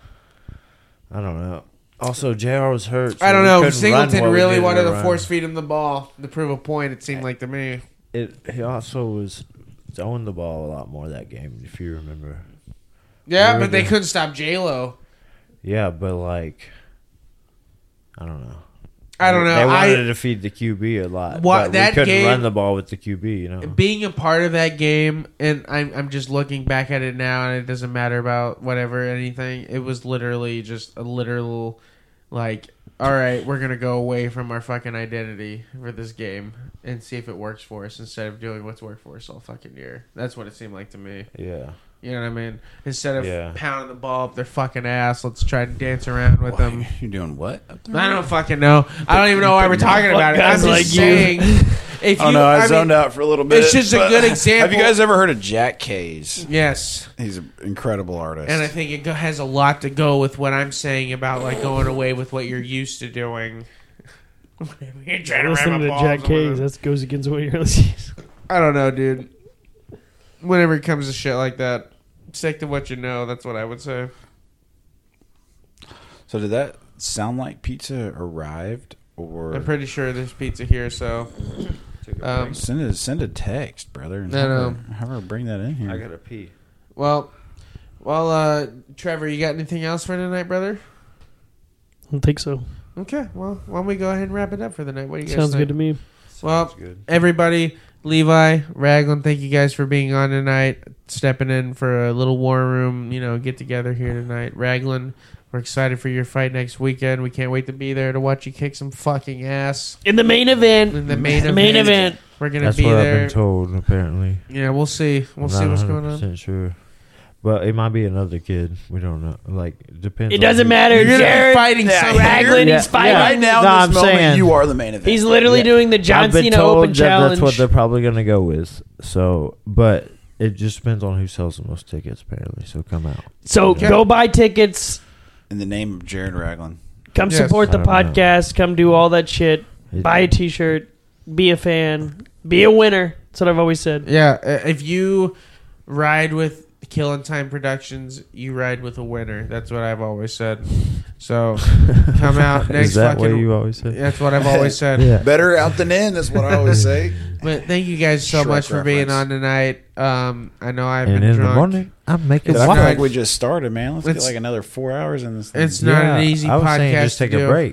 I don't know. Also, J R was hurt. so I don't we know. couldn't Singleton run what we really needed wanted to run. force feed him the ball to prove a point. It seemed like to me. It. He also was throwing the ball a lot more that game, if you remember. Yeah, Really but they good. couldn't stop J Lo. Yeah, but like, I don't know. I don't know. They wanted I to feed the Q B a lot. What- but that we couldn't game- run the ball with the Q B. You know. being a part of that game, and I'm I'm just looking back at it now, and it doesn't matter about whatever anything. It was literally just a literal, like, all right, we're gonna go away from our fucking identity for this game and see if it works for us instead of doing what's worked for us all fucking year. That's what it seemed like to me. Yeah. You know what I mean? Instead of Yeah. pounding the ball up their fucking ass, let's try to dance around with them. You're doing what up there? I don't fucking know. I don't even know why we're talking about it. I'm guys just like you. saying. If I don't you, know. I, mean, zoned out for a little bit. it's just a but- good example. Have you guys ever heard of Jack Kays? Yes. He's an incredible artist. And I think it go- has a lot to go with what I'm saying about like going away with what you're used to doing. You're trying to Listening ram to a ball Jack somewhere. Case, that goes against what you're listening to. I don't know, dude. Whenever it comes to shit like that, stick to what you know. That's what I would say. So did that sound like pizza arrived, or I'm pretty sure there's pizza here, so um, send a send a text, brother, and No, have, no. Her, have her bring that in here. I gotta pee. well, well, uh, Trevor, you got anything else for tonight, brother? I don't think so. Okay, well, why don't we go ahead and wrap it up for the night? What do you guys Sounds think? good to me. Well, Sounds good. everybody, Levi, Raglan, thank you guys for being on tonight, stepping in for a little war room, you know, get together here tonight. Raglan, we're excited for your fight next weekend. We can't wait to be there to watch you kick some fucking ass In the main event. in the main The event. main event. We're gonna That's be what I've there. been told. Apparently, Yeah, we'll see. We'll I'm see not what's one going hundred on. percent Sure, but it might be another kid. We don't know. Like, it depends. It on doesn't who- matter. You're gonna be Jared, fighting Yeah, someone. Raglan, Yeah, he's fighting. yeah. Right now, No, in I'm this moment, saying- you are the main event. He's literally Yeah. doing the John I've been Cena told Open that Challenge. That's what they're probably gonna go with. So, but it just depends on who sells the most tickets. Apparently, so come out. So Okay. go buy tickets. in the name of Jared Raglan. Come Yes. support the I don't know. podcast. Come do all that shit. It- Buy a T-shirt. Be a fan. Be a winner. That's what I've always said. Yeah, uh, if you ride with Killing Time Productions, you ride with a winner. That's what I've always said. So come out next Is that fucking. what you always say? That's what I've always said. Yeah. Better out than in. That's what I always say. But thank you guys so Shrek much for being reference. on tonight. Um, I know I've And been in drunk. the morning, I'm making It's I feel not- like we just started, man. Let's get It's- like another four hours in this thing. It's not an easy I was podcast saying just take to a do. break.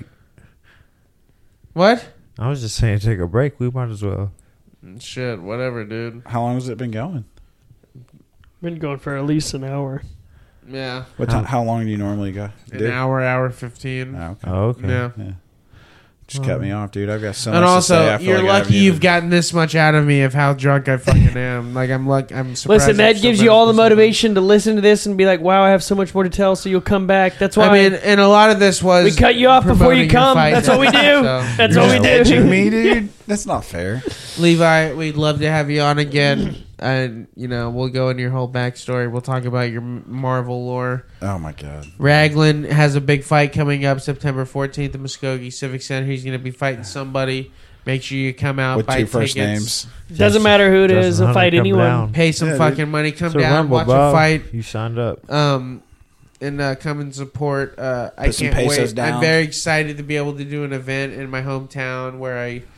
What? I was just saying take a break. We might as well. Shit, whatever, dude. How long has it been going? Been going for at least an hour. Yeah, What How- time? How long do you normally go? an Dude? hour, hour fifteen. Oh, okay. Oh, okay. Yeah. Yeah. Just cut me off, dude. I've got so And much also, to say. I feel you're like I lucky haven't you've even- gotten this much out of me of how drunk I fucking am. Like I'm luck. I'm surprised. Listen, that I'm gives so you all the beneficial. motivation to listen to this and be like, "Wow, I have so much more to tell." So you'll come back. That's why I mean, and a lot of this was we cut you off before you promoting your come. fight. That's what we do. So, That's You're what we just do. edging me, dude. That's not fair. Levi, we'd love to have you on again, and you know we'll go into your whole backstory. We'll talk about your M- Marvel lore. Oh my god. Raglan has a big fight coming up September fourteenth at Muskogee Civic Center. He's going to be fighting somebody. Make sure you come out, With buy two first tickets, names. Doesn't matter who it Doesn't is. They'll matter, fight come anyone. down. pay some Yeah, dude. fucking money, come It's a down, rumble, watch bro. a fight. You signed up. Um, and uh, come and support. Uh, I Put some can't pesos wait. down. I'm very excited to be able to do an event in my hometown where I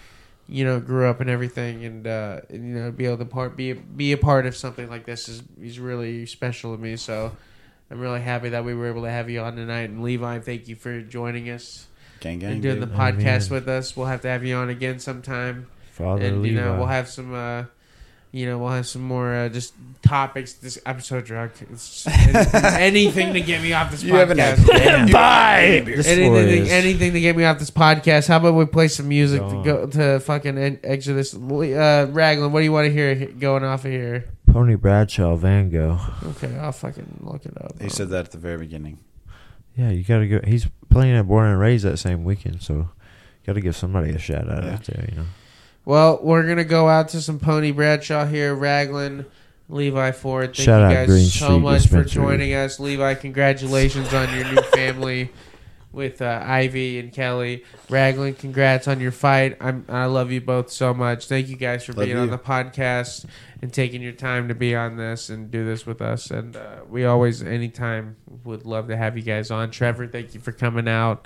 you know, grew up and everything, and, uh, and you know, be able to part be be a part of something like this is is really special to me. So I'm really happy that we were able to have you on tonight. And Levi, thank you for joining us Gang, gang, and doing the dude. podcast Amen. with us. We'll have to have you on again sometime. Father And you know Levi. we'll have some, uh, you know, we'll have some more uh, just topics. This I'm so drunk. It's just anything, anything to get me off this You haven't had- podcast. Damn. Bye. This anything, boy to, is- anything to get me off this podcast. How about we play some music to Gone. go to fucking en- exit this? Uh, Raglan, what do you want to hear going off of here? Pony Bradshaw, Van Gogh. Okay, I'll fucking look it up. He said that at the very beginning. Yeah, you gotta go. He's playing at Born and Raised that same weekend, so you gotta give somebody a shout out Yeah. out there, you know. Well, we're gonna go out to some Pony Bradshaw here. Raglan, Levi Ford. Thank Shout you out guys Green so Street much for Dispensary. joining us. Levi, congratulations on your new family with uh, Ivy and Kelly. Raglan, congrats on your fight. I'm, I love you both so much. Thank you guys for Love being you. on the podcast and taking your time to be on this and do this with us. And uh, we always, anytime, would love to have you guys on. Trevor, thank you for coming out.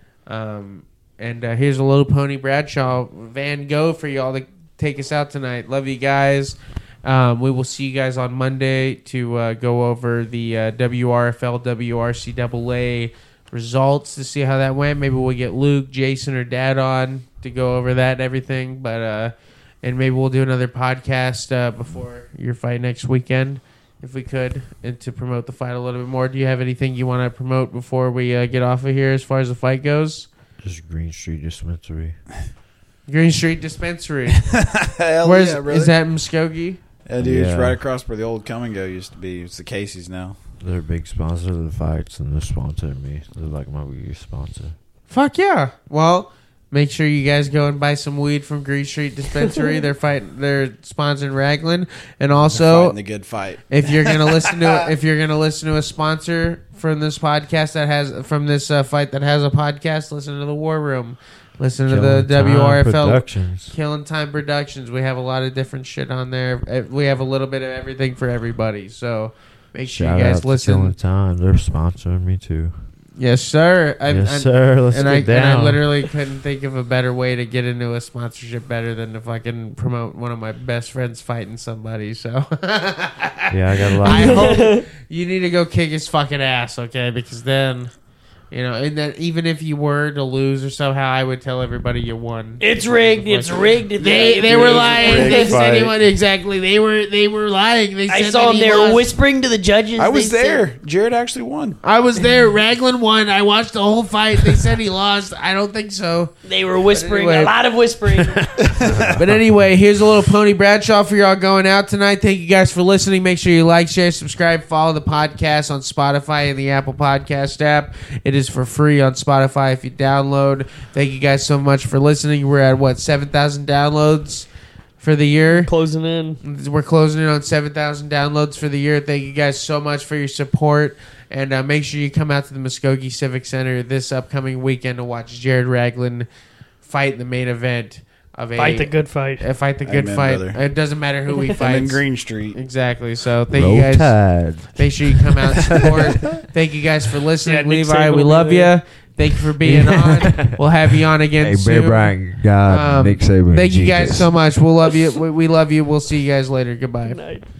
Um, and uh, here's a little Pony Bradshaw Van Gogh for y'all to take us out tonight. Love you guys. Um, we will see you guys on Monday to uh, go over the uh, W R F L, W R C A A results to see how that went. Maybe we'll get Luke, Jason, or Dad on to go over that and everything. But uh, and maybe we'll do another podcast uh, before your fight next weekend, if we could, and to promote the fight a little bit more. Do you have anything you want to promote before we uh, get off of here as far as the fight goes? Just Green Street Dispensary. Green Street Dispensary. Hell Where's yeah, brother. is that in Muskogee? Yeah, dude, Yeah. it's right across where the old Come and Go used to be. It's the Casey's now. They're a big sponsor of the fights, and they're sponsoring me. They're like my biggest sponsor. Fuck yeah! Well, make sure you guys go and buy some weed from Green Street Dispensary. they're fighting. They're sponsoring Raglan, and also Fighting the good fight. if you're gonna listen to if you're gonna listen to a sponsor from this podcast that has from this uh, fight that has a podcast, listen to the War Room. Listen to the Killing Time W R F L Productions. Killing Time Productions. We have a lot of different shit on there. Uh, We have a little bit of everything for everybody. So make sure Shout you guys out to listen. Killing Time. They're sponsoring me too. Yes, sir. I, yes, I- sir. Let's and get I, down. and I literally couldn't think of a better way to get into a sponsorship better than if I can promote one of my best friends fighting somebody. So yeah, I got a lot. I of hope you need to go kick his fucking ass, okay? Because then, you know, and that even if you were to lose or somehow, I would tell everybody you won. It's rigged. It's rigged. They they were lying. rigged They said he fight. won exactly. They were they were lying. They I said saw that them he there lost. whispering to the judges. I was They said- there. Jared actually won. I was there. Raglan won. I watched the whole fight. They said he lost. I don't think so. They were whispering. anyway. A lot of whispering. But anyway, here's a little Pony Bradshaw for y'all going out tonight. Thank you guys for listening. Make sure you like, share, subscribe, follow the podcast on Spotify and the Apple Podcast app. It is for free on Spotify if you download. Thank you guys so much for listening. We're at what, seven thousand downloads for the year? Closing in. We're closing in on seven thousand downloads for the year. Thank you guys so much for your support. And uh, make sure you come out to the Muskogee Civic Center this upcoming weekend to watch Jared Raglan fight in the main event of a Fight the good fight. uh, fight the good Amen, fight. brother. It doesn't matter who he I'm in fights. Green Street. Exactly. So thank Roll you guys. Tide. Make sure you come out and support. Thank you guys for listening, Yeah, Nick Levi. Saban We will love be you. there. Thank you for being on. We'll have you on again Hey, soon. Bear Bryant, God, Um, Nick Saban. Thank you Jesus. guys so much. We'll love you. We, we love you. We'll see you guys later. Goodbye. Good night.